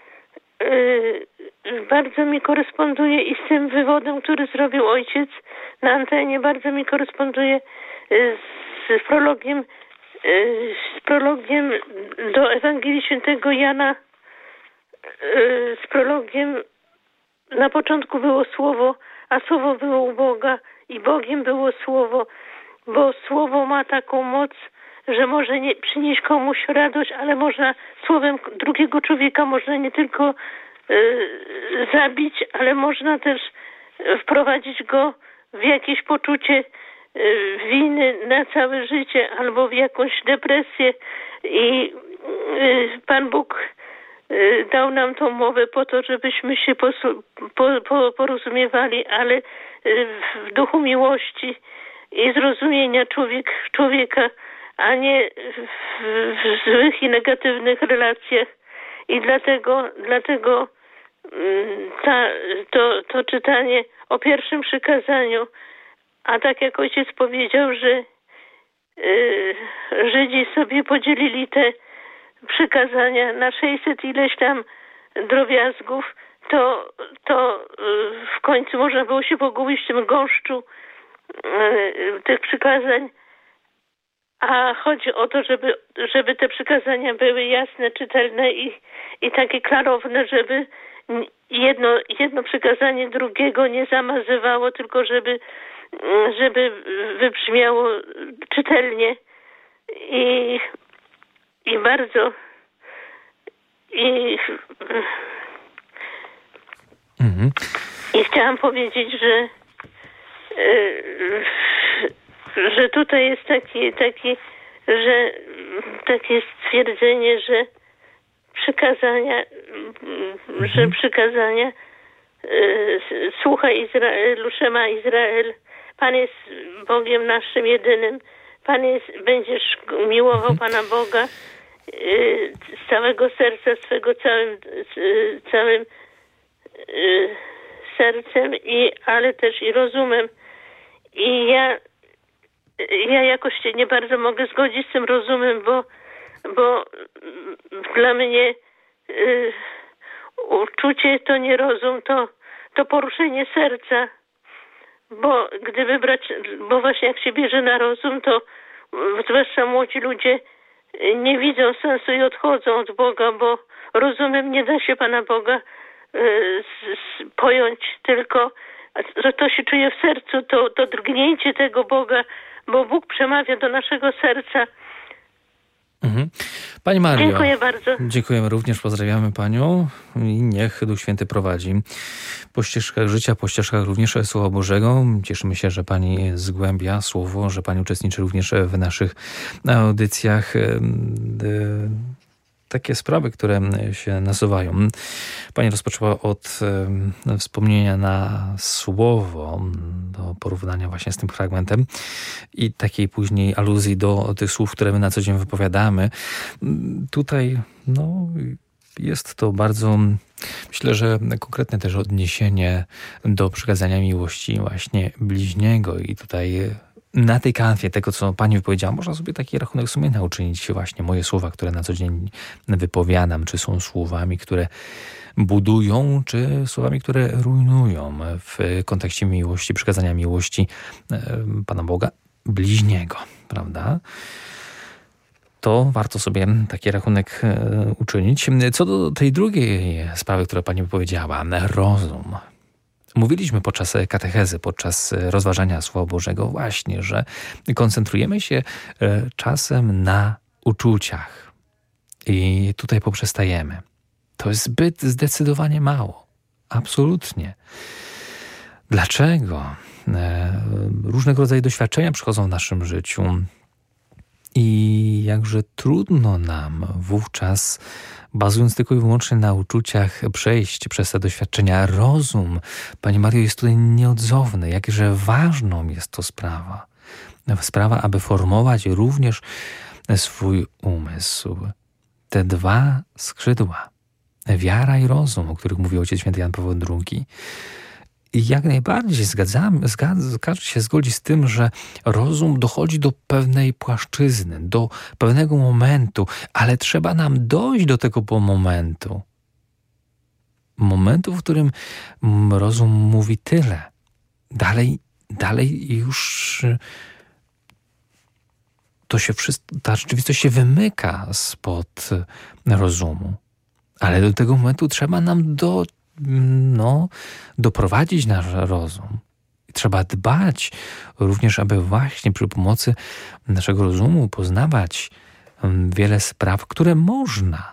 yy, bardzo mi koresponduje i z tym wywodem, który zrobił ojciec na antenie, bardzo mi koresponduje yy, z prologiem, yy, z prologiem do Ewangelii Świętego Jana, yy, z prologiem. Na początku było Słowo, a Słowo było u Boga i Bogiem było Słowo, bo Słowo ma taką moc, że może nie przynieść komuś radość, ale można słowem drugiego człowieka można nie tylko y, zabić, ale można też wprowadzić go w jakieś poczucie y, winy na całe życie albo w jakąś depresję i y, Pan Bóg dał nam tą mowę po to, żebyśmy się posu- po, po, porozumiewali, ale w duchu miłości i zrozumienia człowiek, człowieka, a nie w, w złych i negatywnych relacjach. I dlatego, dlatego ta, to, to czytanie o pierwszym przykazaniu, a tak jak ojciec powiedział, że y, Żydzi sobie podzielili te przykazania na sześćset ileś tam drobiazgów, to, to w końcu można było się pogubić w tym gąszczu tych przykazań, a chodzi o to, żeby, żeby te przykazania były jasne, czytelne i, i takie klarowne, żeby jedno, jedno przykazanie drugiego nie zamazywało, tylko żeby, żeby wybrzmiało czytelnie i I bardzo i, mhm. i chciałam powiedzieć, że że tutaj jest taki, taki że takie stwierdzenie, że przykazania mhm. że przykazania słuchaj Izraelu, Szema Izrael, Pan jest Bogiem naszym jedynym, Pan jest, będziesz miłował mhm. Pana Boga z całego serca, swego całym, całym sercem, i, ale też i rozumem. I ja, ja jakoś się nie bardzo mogę zgodzić z tym rozumem, bo, bo dla mnie y, uczucie to nie rozum, to, to poruszenie serca. Bo gdyby brać, bo właśnie jak się bierze na rozum, to zwłaszcza młodzi ludzie nie widzą sensu i odchodzą od Boga, bo rozumem nie da się Pana Boga y, z, pojąć, tylko że to się czuje w sercu, to, to drgnięcie tego Boga, bo Bóg przemawia do naszego serca. Mhm. Pani Mario, dziękuję bardzo. Dziękujemy również, pozdrawiamy Panią i niech Duch Święty prowadzi po ścieżkach życia, po ścieżkach również Słowa Bożego. Cieszymy się, że Pani zgłębia Słowo, że Pani uczestniczy również w naszych audycjach. Takie sprawy, które się nasuwają. Pani rozpoczęła od e, wspomnienia na słowo, do porównania właśnie z tym fragmentem i takiej później aluzji do tych słów, które my na co dzień wypowiadamy. Tutaj no, Jest to bardzo, myślę, że konkretne też odniesienie do przykazania miłości właśnie bliźniego i tutaj na tej kanwie tego, co pani wypowiedziała, można sobie taki rachunek sumienia uczynić. Właśnie moje słowa, które na co dzień wypowiadam, czy są słowami, które budują, czy słowami, które rujnują w kontekście miłości, przykazania miłości Pana Boga bliźniego, prawda? To warto sobie taki rachunek uczynić. Co do tej drugiej sprawy, którą pani powiedziała, rozum. Mówiliśmy podczas katechezy, podczas rozważania Słowa Bożego właśnie, że koncentrujemy się czasem na uczuciach i tutaj poprzestajemy. To jest zbyt zdecydowanie mało. Absolutnie. Dlaczego? Różnego rodzaju doświadczenia przychodzą w naszym życiu i jakże trudno nam wówczas, bazując tylko i wyłącznie na uczuciach, przejść przez te doświadczenia. Rozum, Pani Mario, jest tutaj nieodzowny. Jakże ważną jest to sprawa. Sprawa, aby formować również swój umysł. Te dwa skrzydła, wiara i rozum, o których mówi Ojciec Święty Jan Paweł drugi. I jak najbardziej zgadzamy, zgadza, każdy się zgodzi z tym, że rozum dochodzi do pewnej płaszczyzny, do pewnego momentu, ale trzeba nam dojść do tego momentu. Momentu, w którym rozum mówi tyle. Dalej, dalej już to się wszystko, ta rzeczywistość się wymyka spod rozumu. Ale do tego momentu trzeba nam do no, doprowadzić nasz rozum. Trzeba dbać również, aby właśnie przy pomocy naszego rozumu poznawać wiele spraw, które można.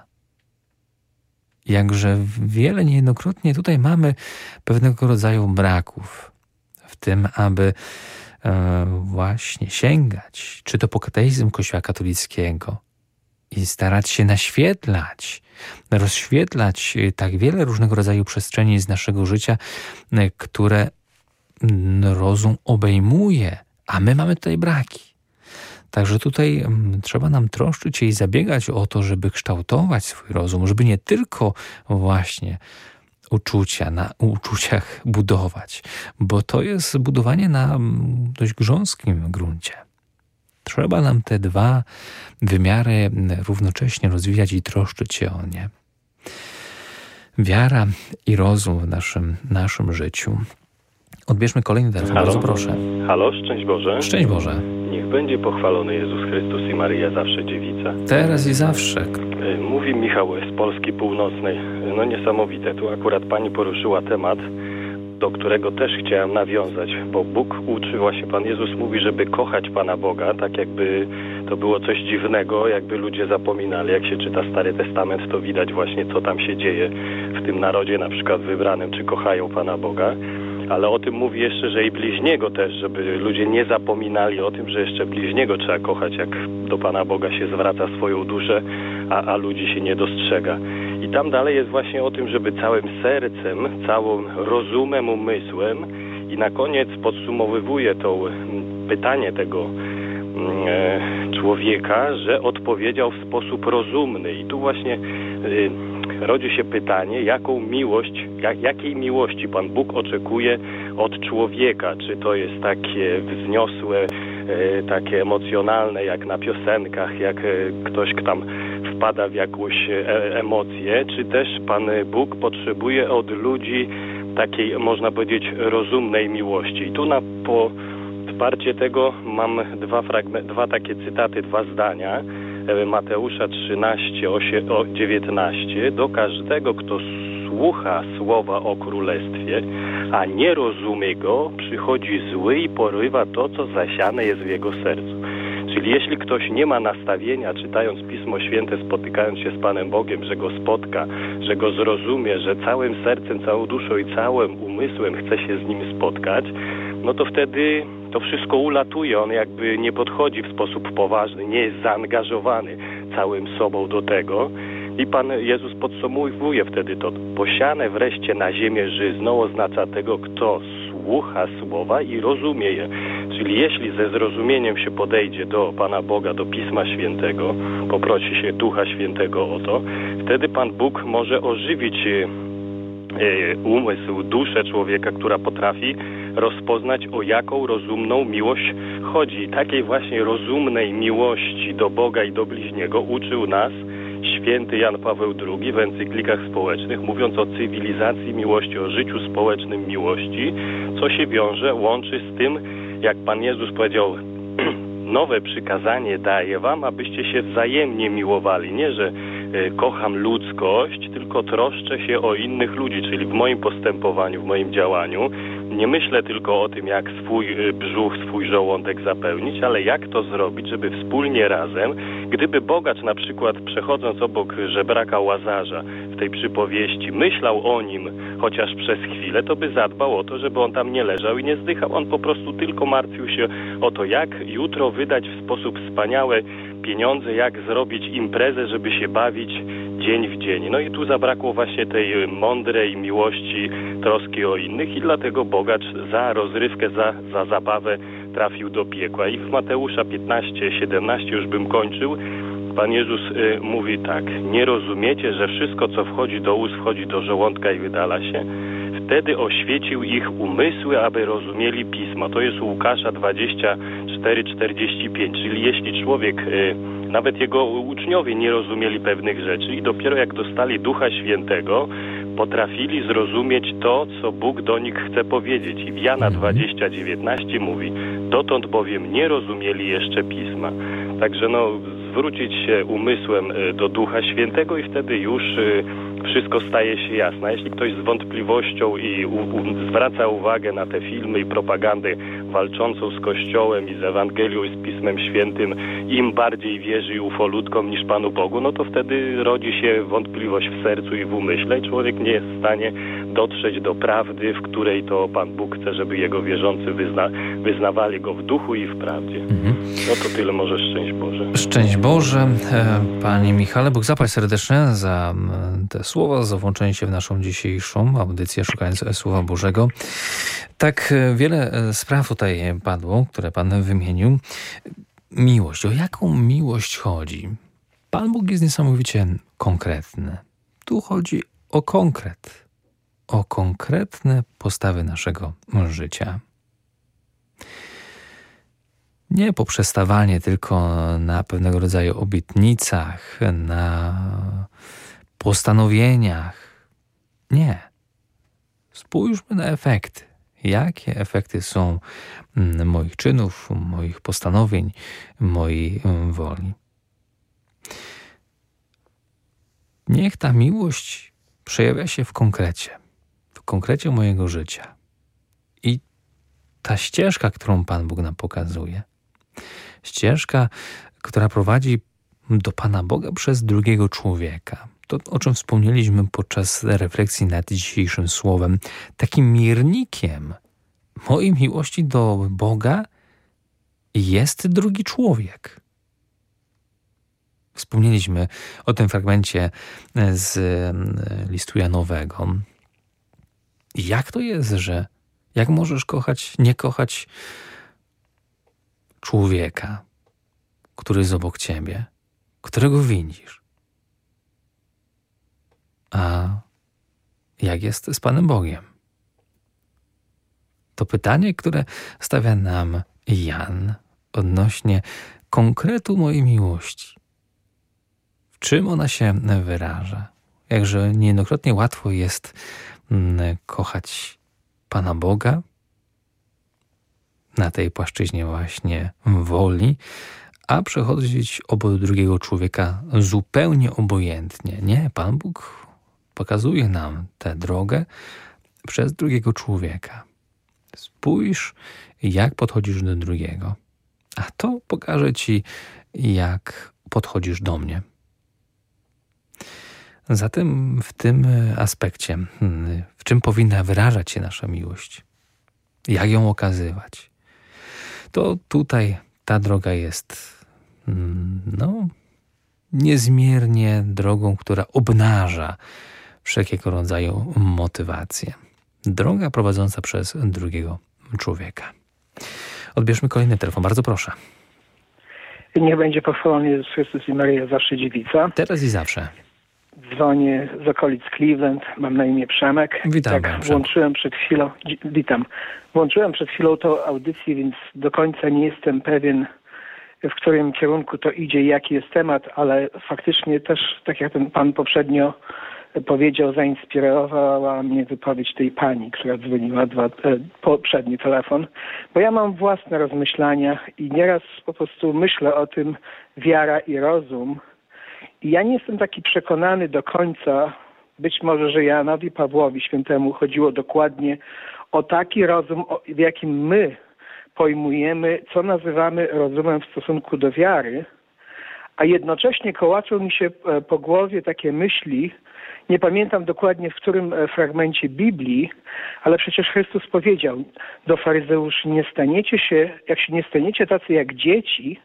Jakże wiele niejednokrotnie tutaj mamy pewnego rodzaju braków w tym, aby e, właśnie sięgać, czy to po kateizm Kościoła katolickiego i starać się naświetlać, rozświetlać tak wiele różnego rodzaju przestrzeni z naszego życia, które rozum obejmuje, a my mamy tutaj braki. Także tutaj trzeba nam troszczyć się i zabiegać o to, żeby kształtować swój rozum, żeby nie tylko właśnie uczucia, na uczuciach budować, bo to jest budowanie na dość grząskim gruncie. Trzeba nam te dwa wymiary równocześnie rozwijać i troszczyć się o nie. Wiara i rozum w naszym, naszym życiu. Odbierzmy kolejny telefon, bardzo proszę. Halo, szczęść Boże. Szczęść Boże. Niech będzie pochwalony Jezus Chrystus i Maryja zawsze dziewica. Teraz i zawsze. Mówi Michał z Polski Północnej. No niesamowite, tu akurat pani poruszyła temat, do którego też chciałem nawiązać, bo Bóg uczy, właśnie Pan Jezus mówi, żeby kochać Pana Boga, tak jakby to było coś dziwnego, jakby ludzie zapominali. Jak się czyta Stary Testament, to widać właśnie, co tam się dzieje w tym narodzie, na przykład wybranym, czy kochają Pana Boga. Ale o tym mówi jeszcze, że i bliźniego też, żeby ludzie nie zapominali o tym, że jeszcze bliźniego trzeba kochać, jak do Pana Boga się zwraca swoją duszę, a, a ludzi się nie dostrzega. I tam dalej jest właśnie o tym, żeby całym sercem, całym rozumem, umysłem i na koniec podsumowywuje to pytanie tego e, człowieka, że odpowiedział w sposób rozumny. I tu właśnie e, rodzi się pytanie, jaką miłość, jak, jakiej miłości Pan Bóg oczekuje od człowieka. Czy to jest takie wzniosłe, e, takie emocjonalne, jak na piosenkach, jak e, ktoś tam wpada w jakąś e, emocję, czy też Pan Bóg potrzebuje od ludzi takiej, można powiedzieć, rozumnej miłości. I tu na podparcie tego mam dwa, fragme- dwa takie cytaty, dwa zdania. Mateusza trzynaście, dziewiętnaście. Do każdego, kto słucha słowa o królestwie, a nie rozumie go, przychodzi zły i porywa to, co zasiane jest w jego sercu. Czyli jeśli ktoś nie ma nastawienia, czytając Pismo Święte, spotykając się z Panem Bogiem, że go spotka, że go zrozumie, że całym sercem, całą duszą i całym umysłem chce się z nim spotkać, no to wtedy to wszystko ulatuje. On jakby nie podchodzi w sposób poważny, nie jest zaangażowany całym sobą do tego. I Pan Jezus podsumowuje wtedy to. Posiane wreszcie na ziemię żyzną oznacza tego, kto słucha słowa i rozumie je. Czyli jeśli ze zrozumieniem się podejdzie do Pana Boga, do Pisma Świętego, poprosi się Ducha Świętego o to, wtedy Pan Bóg może ożywić umysł, duszę człowieka, która potrafi rozpoznać, o jaką rozumną miłość chodzi. I takiej właśnie rozumnej miłości do Boga i do bliźniego uczył nas święty Jan Paweł drugi w encyklikach społecznych, mówiąc o cywilizacji miłości, o życiu społecznym miłości, co się wiąże, łączy z tym, jak Pan Jezus powiedział, nowe przykazanie daję wam, abyście się wzajemnie miłowali. Nie, że y, kocham ludzkość, tylko troszczę się o innych ludzi, czyli w moim postępowaniu, w moim działaniu. Nie myślę tylko o tym, jak swój y, brzuch, swój żołądek zapełnić, ale jak to zrobić, żeby wspólnie razem, gdyby bogacz na przykład przechodząc obok żebraka Łazarza w tej przypowieści myślał o nim chociaż przez chwilę, to by zadbał o to, żeby on tam nie leżał i nie zdychał. On po prostu tylko martwił się o to, jak jutro wydać w sposób wspaniały pieniądze, jak zrobić imprezę, żeby się bawić dzień w dzień. No i tu zabrakło właśnie tej mądrej miłości, troski o innych i dlatego bogacz za rozrywkę, za, za zabawę trafił do piekła. I w Mateusza piętnaście siedemnaście już bym kończył. Pan Jezus y, mówi tak, nie rozumiecie, że wszystko, co wchodzi do ust, wchodzi do żołądka i wydala się? Wtedy oświecił ich umysły, aby rozumieli Pismo. To jest u Łukasza dwadzieścia cztery czterdzieści pięć. Czyli jeśli człowiek, y, nawet jego uczniowie nie rozumieli pewnych rzeczy i dopiero jak dostali Ducha Świętego, potrafili zrozumieć to, co Bóg do nich chce powiedzieć. I w Jana dwadzieścia dziewiętnaście mówi, dotąd bowiem nie rozumieli jeszcze Pisma. Także no, zwrócić się umysłem do Ducha Świętego i wtedy już wszystko staje się jasne. Jeśli ktoś z wątpliwością i u, u, zwraca uwagę na te filmy i propagandę walczącą z Kościołem i z Ewangelią i z Pismem Świętym, im bardziej wierzy ufolutkom niż Panu Bogu, no to wtedy rodzi się wątpliwość w sercu i w umyśle i człowiek nie jest w stanie dotrzeć do prawdy, w której to Pan Bóg chce, żeby Jego wierzący wyzna, wyznawali Go w duchu i w prawdzie. Mhm. No to tyle może. Szczęść Boże. Szczęść Boże. Panie Michale, Bóg zapłać serdecznie za te słowa, za włączenie się w naszą dzisiejszą audycję Szukając Słowa Bożego. Tak wiele spraw tutaj padło, które Pan wymienił. Miłość. O jaką miłość chodzi? Pan Bóg jest niesamowicie konkretny. Tu chodzi o konkret. O konkretne postawy naszego życia. Nie poprzestawanie tylko na pewnego rodzaju obietnicach, na postanowieniach. Nie. Spójrzmy na efekty. Jakie efekty są moich czynów, moich postanowień, mojej woli. Niech ta miłość przejawia się w konkrecie. W konkrecie mojego życia. I ta ścieżka, którą Pan Bóg nam pokazuje, ścieżka, która prowadzi do Pana Boga przez drugiego człowieka. To, o czym wspomnieliśmy podczas refleksji nad dzisiejszym słowem. Takim miernikiem mojej miłości do Boga jest drugi człowiek. Wspomnieliśmy o tym fragmencie z listu Janowego. Jak to jest, że jak możesz kochać, nie kochać człowieka, który jest obok ciebie, którego widzisz? A jak jest z Panem Bogiem? To pytanie, które stawia nam Jan odnośnie konkretu mojej miłości. W czym ona się wyraża? Jakże niejednokrotnie łatwo jest kochać Pana Boga na tej płaszczyźnie właśnie woli, a przechodzić obok drugiego człowieka zupełnie obojętnie. Nie, Pan Bóg pokazuje nam tę drogę przez drugiego człowieka. Spójrz, jak podchodzisz do drugiego, a to pokaże ci, jak podchodzisz do mnie. Zatem w tym aspekcie, w czym powinna wyrażać się nasza miłość, jak ją okazywać, to tutaj ta droga jest no, niezmiernie drogą, która obnaża wszelkiego rodzaju motywacje. Droga prowadząca przez drugiego człowieka. Odbierzmy kolejny telefon. Bardzo proszę. Niech będzie pochwalony Jezus Chrystus i Maryja, zawsze dziewica. Teraz i zawsze. Dzwonię z okolic Cleveland. Mam na imię Przemek. Witam. Tak, włączyłem przed chwilą... Witam. Włączyłem przed chwilą tą audycję, więc do końca nie jestem pewien, w którym kierunku to idzie i jaki jest temat, ale faktycznie też, tak jak ten pan poprzednio powiedział, zainspirowała mnie wypowiedź tej pani, która dzwoniła dwa, e, poprzedni telefon, bo ja mam własne rozmyślania i nieraz po prostu myślę o tym wiara i rozum i ja nie jestem taki przekonany do końca, być może, że Janowi Pawłowi Świętemu chodziło dokładnie o taki rozum, w jakim my pojmujemy, co nazywamy rozumem w stosunku do wiary, a jednocześnie kołaczą mi się po głowie takie myśli, nie pamiętam dokładnie w którym fragmencie Biblii, ale przecież Chrystus powiedział do faryzeuszy, nie staniecie się, jak się nie staniecie tacy jak dzieci,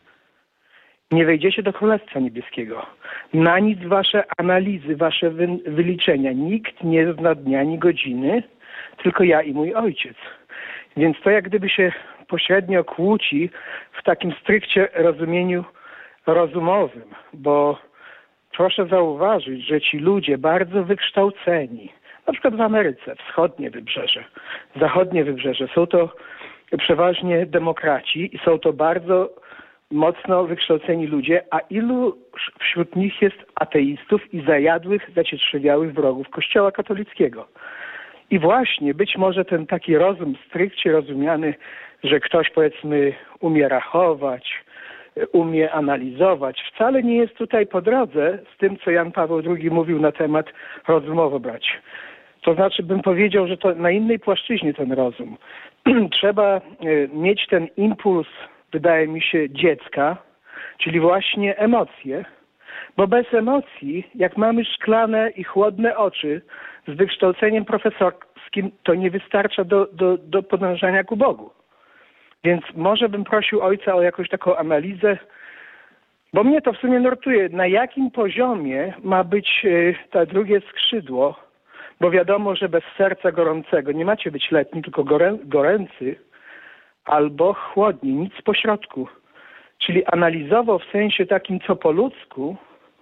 nie wejdziecie do Królestwa Niebieskiego. Na nic wasze analizy, wasze wy, wyliczenia. Nikt nie zna dnia ani godziny, tylko ja i mój Ojciec. Więc to jak gdyby się pośrednio kłóci w takim stricte rozumieniu rozumowym, bo proszę zauważyć, że ci ludzie bardzo wykształceni, na przykład w Ameryce, wschodnie wybrzeże, zachodnie wybrzeże, są to przeważnie demokraci i są to bardzo mocno wykształceni ludzie, a ilu wśród nich jest ateistów i zajadłych, zacietrzewiałych wrogów Kościoła katolickiego. I właśnie być może ten taki rozum stricte rozumiany, że ktoś powiedzmy umie rachować, umie analizować, wcale nie jest tutaj po drodze z tym, co Jan Paweł drugi mówił na temat rozumowo brać. To znaczy bym powiedział, że to na innej płaszczyźnie ten rozum. Trzeba mieć ten impuls, wydaje mi się, dziecka, czyli właśnie emocje, bo bez emocji, jak mamy szklane i chłodne oczy z wykształceniem profesorskim, to nie wystarcza do, do, do podążania ku Bogu. Więc może bym prosił Ojca o jakąś taką analizę, bo mnie to w sumie nurtuje, na jakim poziomie ma być to drugie skrzydło, bo wiadomo, że bez serca gorącego nie macie być letni, tylko gorę, goręcy albo chłodni, nic pośrodku. Czyli analizował w sensie takim, co po ludzku,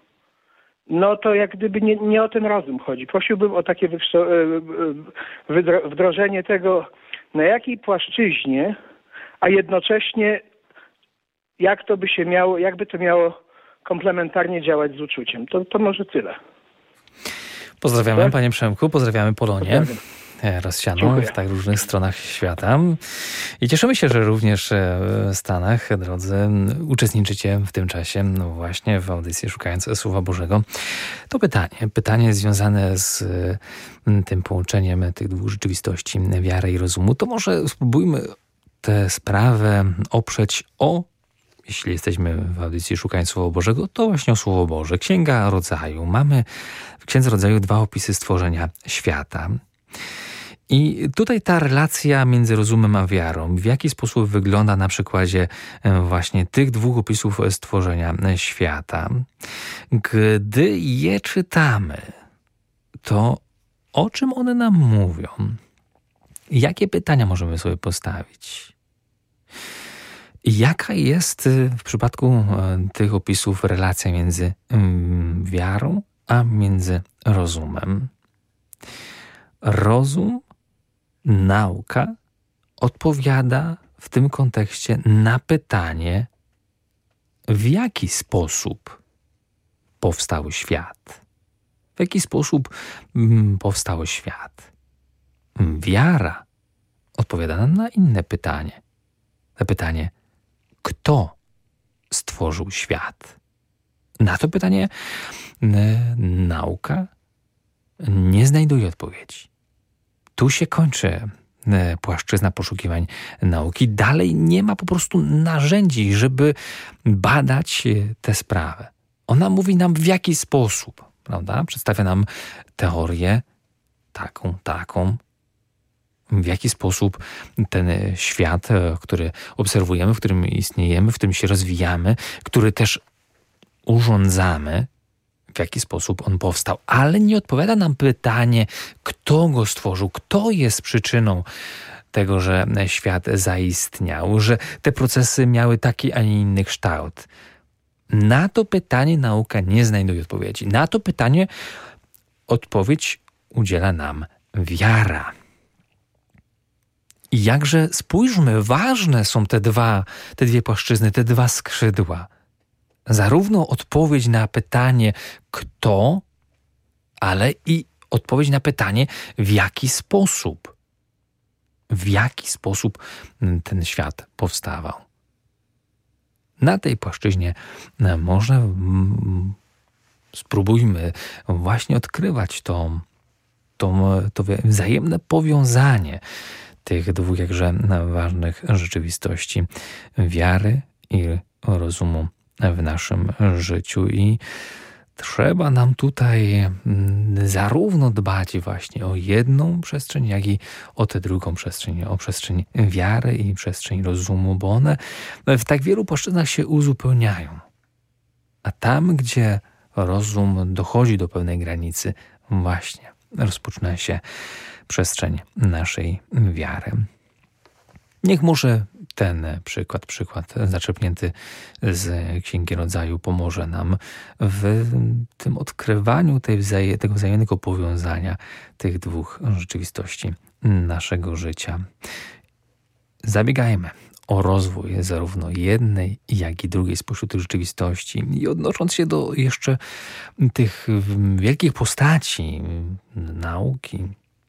no to jak gdyby nie, nie o ten rozum chodzi. Prosiłbym o takie wdrożenie tego, na jakiej płaszczyźnie, a jednocześnie jak to by się miało, jakby to miało komplementarnie działać z uczuciem. To, to może tyle. Pozdrawiamy, tak? Panie Przemku, pozdrawiamy Polonię. Pozdrawiam. Rozsianą Dziękuję. w tak różnych stronach świata. I cieszymy się, że również w Stanach, drodzy, uczestniczycie w tym czasie, no właśnie w audycji Szukając Słowa Bożego. To pytanie, pytanie związane z tym połączeniem tych dwóch rzeczywistości, wiary i rozumu, to może spróbujmy tę sprawę oprzeć o, jeśli jesteśmy w audycji Szukając Słowa Bożego, to właśnie o Słowo Boże. Księga Rodzaju. Mamy w Księdze Rodzaju dwa opisy stworzenia świata. I tutaj ta relacja między rozumem a wiarą, w jaki sposób wygląda na przykładzie właśnie tych dwóch opisów stworzenia świata. Gdy je czytamy, to o czym one nam mówią? Jakie pytania możemy sobie postawić? Jaka jest w przypadku tych opisów relacja między wiarą a między rozumem? Rozum, nauka odpowiada w tym kontekście na pytanie, w jaki sposób powstał świat? W jaki sposób mm, powstał świat? Wiara odpowiada na inne pytanie. Na pytanie, kto stworzył świat? Na to pytanie n- nauka nie znajduje odpowiedzi. Tu się kończy płaszczyzna poszukiwań nauki. Dalej nie ma po prostu narzędzi, żeby badać tę sprawę. Ona mówi nam w jaki sposób, prawda? Przedstawia nam teorię taką, taką. W jaki sposób ten świat, który obserwujemy, w którym istniejemy, w którym się rozwijamy, który też urządzamy, w jaki sposób on powstał, ale nie odpowiada nam pytanie, kto go stworzył, kto jest przyczyną tego, że świat zaistniał, że te procesy miały taki, a nie inny kształt. Na to pytanie nauka nie znajduje odpowiedzi. Na to pytanie odpowiedź udziela nam wiara. I jakże spójrzmy, ważne są te dwa, te dwie płaszczyzny, te dwa skrzydła. Zarówno odpowiedź na pytanie kto, ale i odpowiedź na pytanie w jaki sposób. W jaki sposób ten świat powstawał. Na tej płaszczyźnie może mm, spróbujmy właśnie odkrywać to, to, to wzajemne powiązanie tych dwóch jakże ważnych rzeczywistości wiary i rozumu w naszym życiu. I trzeba nam tutaj zarówno dbać właśnie o jedną przestrzeń, jak i o tę drugą przestrzeń, o przestrzeń wiary i przestrzeń rozumu, bo one w tak wielu płaszczyznach się uzupełniają. A tam, gdzie rozum dochodzi do pewnej granicy, właśnie rozpoczyna się przestrzeń naszej wiary. Niech może ten przykład, przykład zaczerpnięty z Księgi Rodzaju pomoże nam w tym odkrywaniu tej wzaje, tego wzajemnego powiązania tych dwóch rzeczywistości naszego życia. Zabiegajmy o rozwój zarówno jednej, jak i drugiej spośród tych rzeczywistości. I odnosząc się do jeszcze tych wielkich postaci nauki,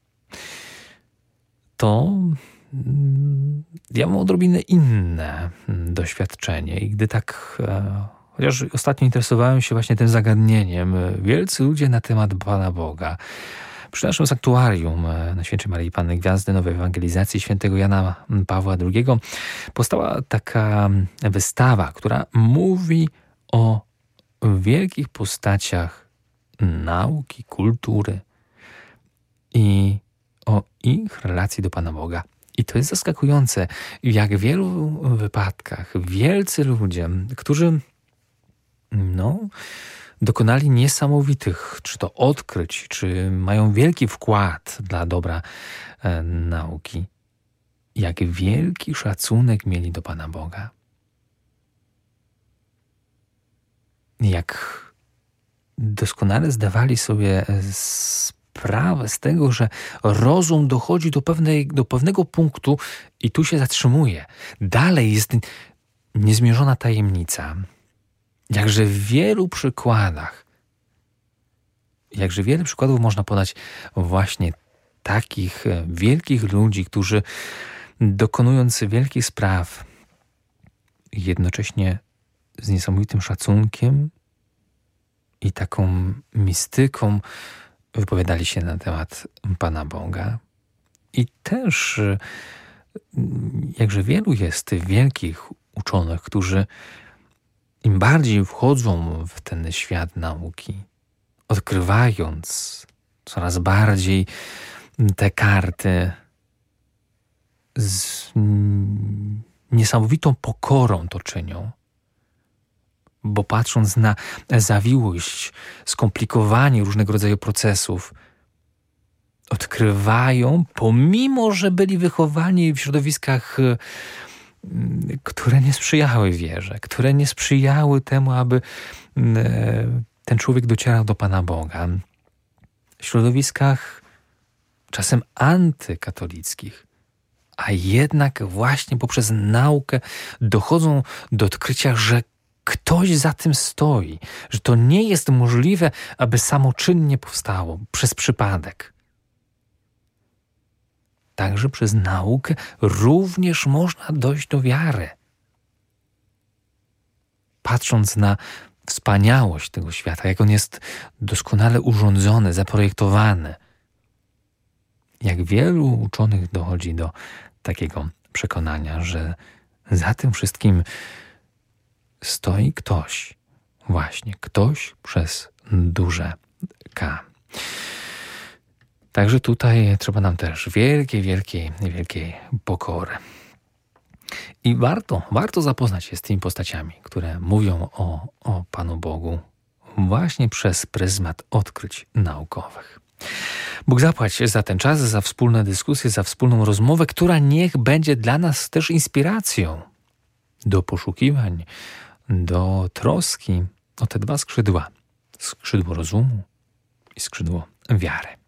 to ja mam odrobinę inne doświadczenie i gdy tak, chociaż ostatnio interesowałem się właśnie tym zagadnieniem, wielcy ludzie na temat Pana Boga. Przy naszym sanktuarium Najświętszej Maryi Panny Gwiazdy Nowej Ewangelizacji świętego Jana Pawła drugiego powstała taka wystawa, która mówi o wielkich postaciach nauki, kultury i o ich relacji do Pana Boga. I to jest zaskakujące, w jak wielu wypadkach wielcy ludzie, którzy no, dokonali niesamowitych, czy to odkryć, czy mają wielki wkład dla dobra e, nauki, jak wielki szacunek mieli do Pana Boga. Jak doskonale zdawali sobie sprawę z tego, że rozum dochodzi do, pewnej, do pewnego punktu i tu się zatrzymuje. Dalej jest niezmierzona tajemnica. Jakże w wielu przykładach, jakże wiele przykładów można podać właśnie takich wielkich ludzi, którzy dokonując wielkich spraw, jednocześnie z niesamowitym szacunkiem i taką mistyką wypowiadali się na temat Pana Boga. I też jakże wielu jest wielkich uczonych, którzy im bardziej wchodzą w ten świat nauki, odkrywając coraz bardziej te karty z niesamowitą pokorą to czynią, bo patrząc na zawiłość, skomplikowanie różnego rodzaju procesów, odkrywają, pomimo że byli wychowani w środowiskach, które nie sprzyjały wierze, które nie sprzyjały temu, aby ten człowiek docierał do Pana Boga, w środowiskach czasem antykatolickich, a jednak właśnie poprzez naukę dochodzą do odkrycia, że ktoś za tym stoi, że to nie jest możliwe, aby samoczynnie powstało przez przypadek. Także przez naukę również można dojść do wiary. Patrząc na wspaniałość tego świata, jak on jest doskonale urządzony, zaprojektowany, jak wielu uczonych dochodzi do takiego przekonania, że za tym wszystkim stoi ktoś, właśnie ktoś przez duże K. Także tutaj trzeba nam też wielkiej, wielkiej, wielkiej pokory. I warto, warto zapoznać się z tymi postaciami, które mówią o, o Panu Bogu właśnie przez pryzmat odkryć naukowych. Bóg zapłać za ten czas, za wspólne dyskusje, za wspólną rozmowę, która niech będzie dla nas też inspiracją do poszukiwań, do troski o te dwa skrzydła. Skrzydło rozumu i skrzydło wiary.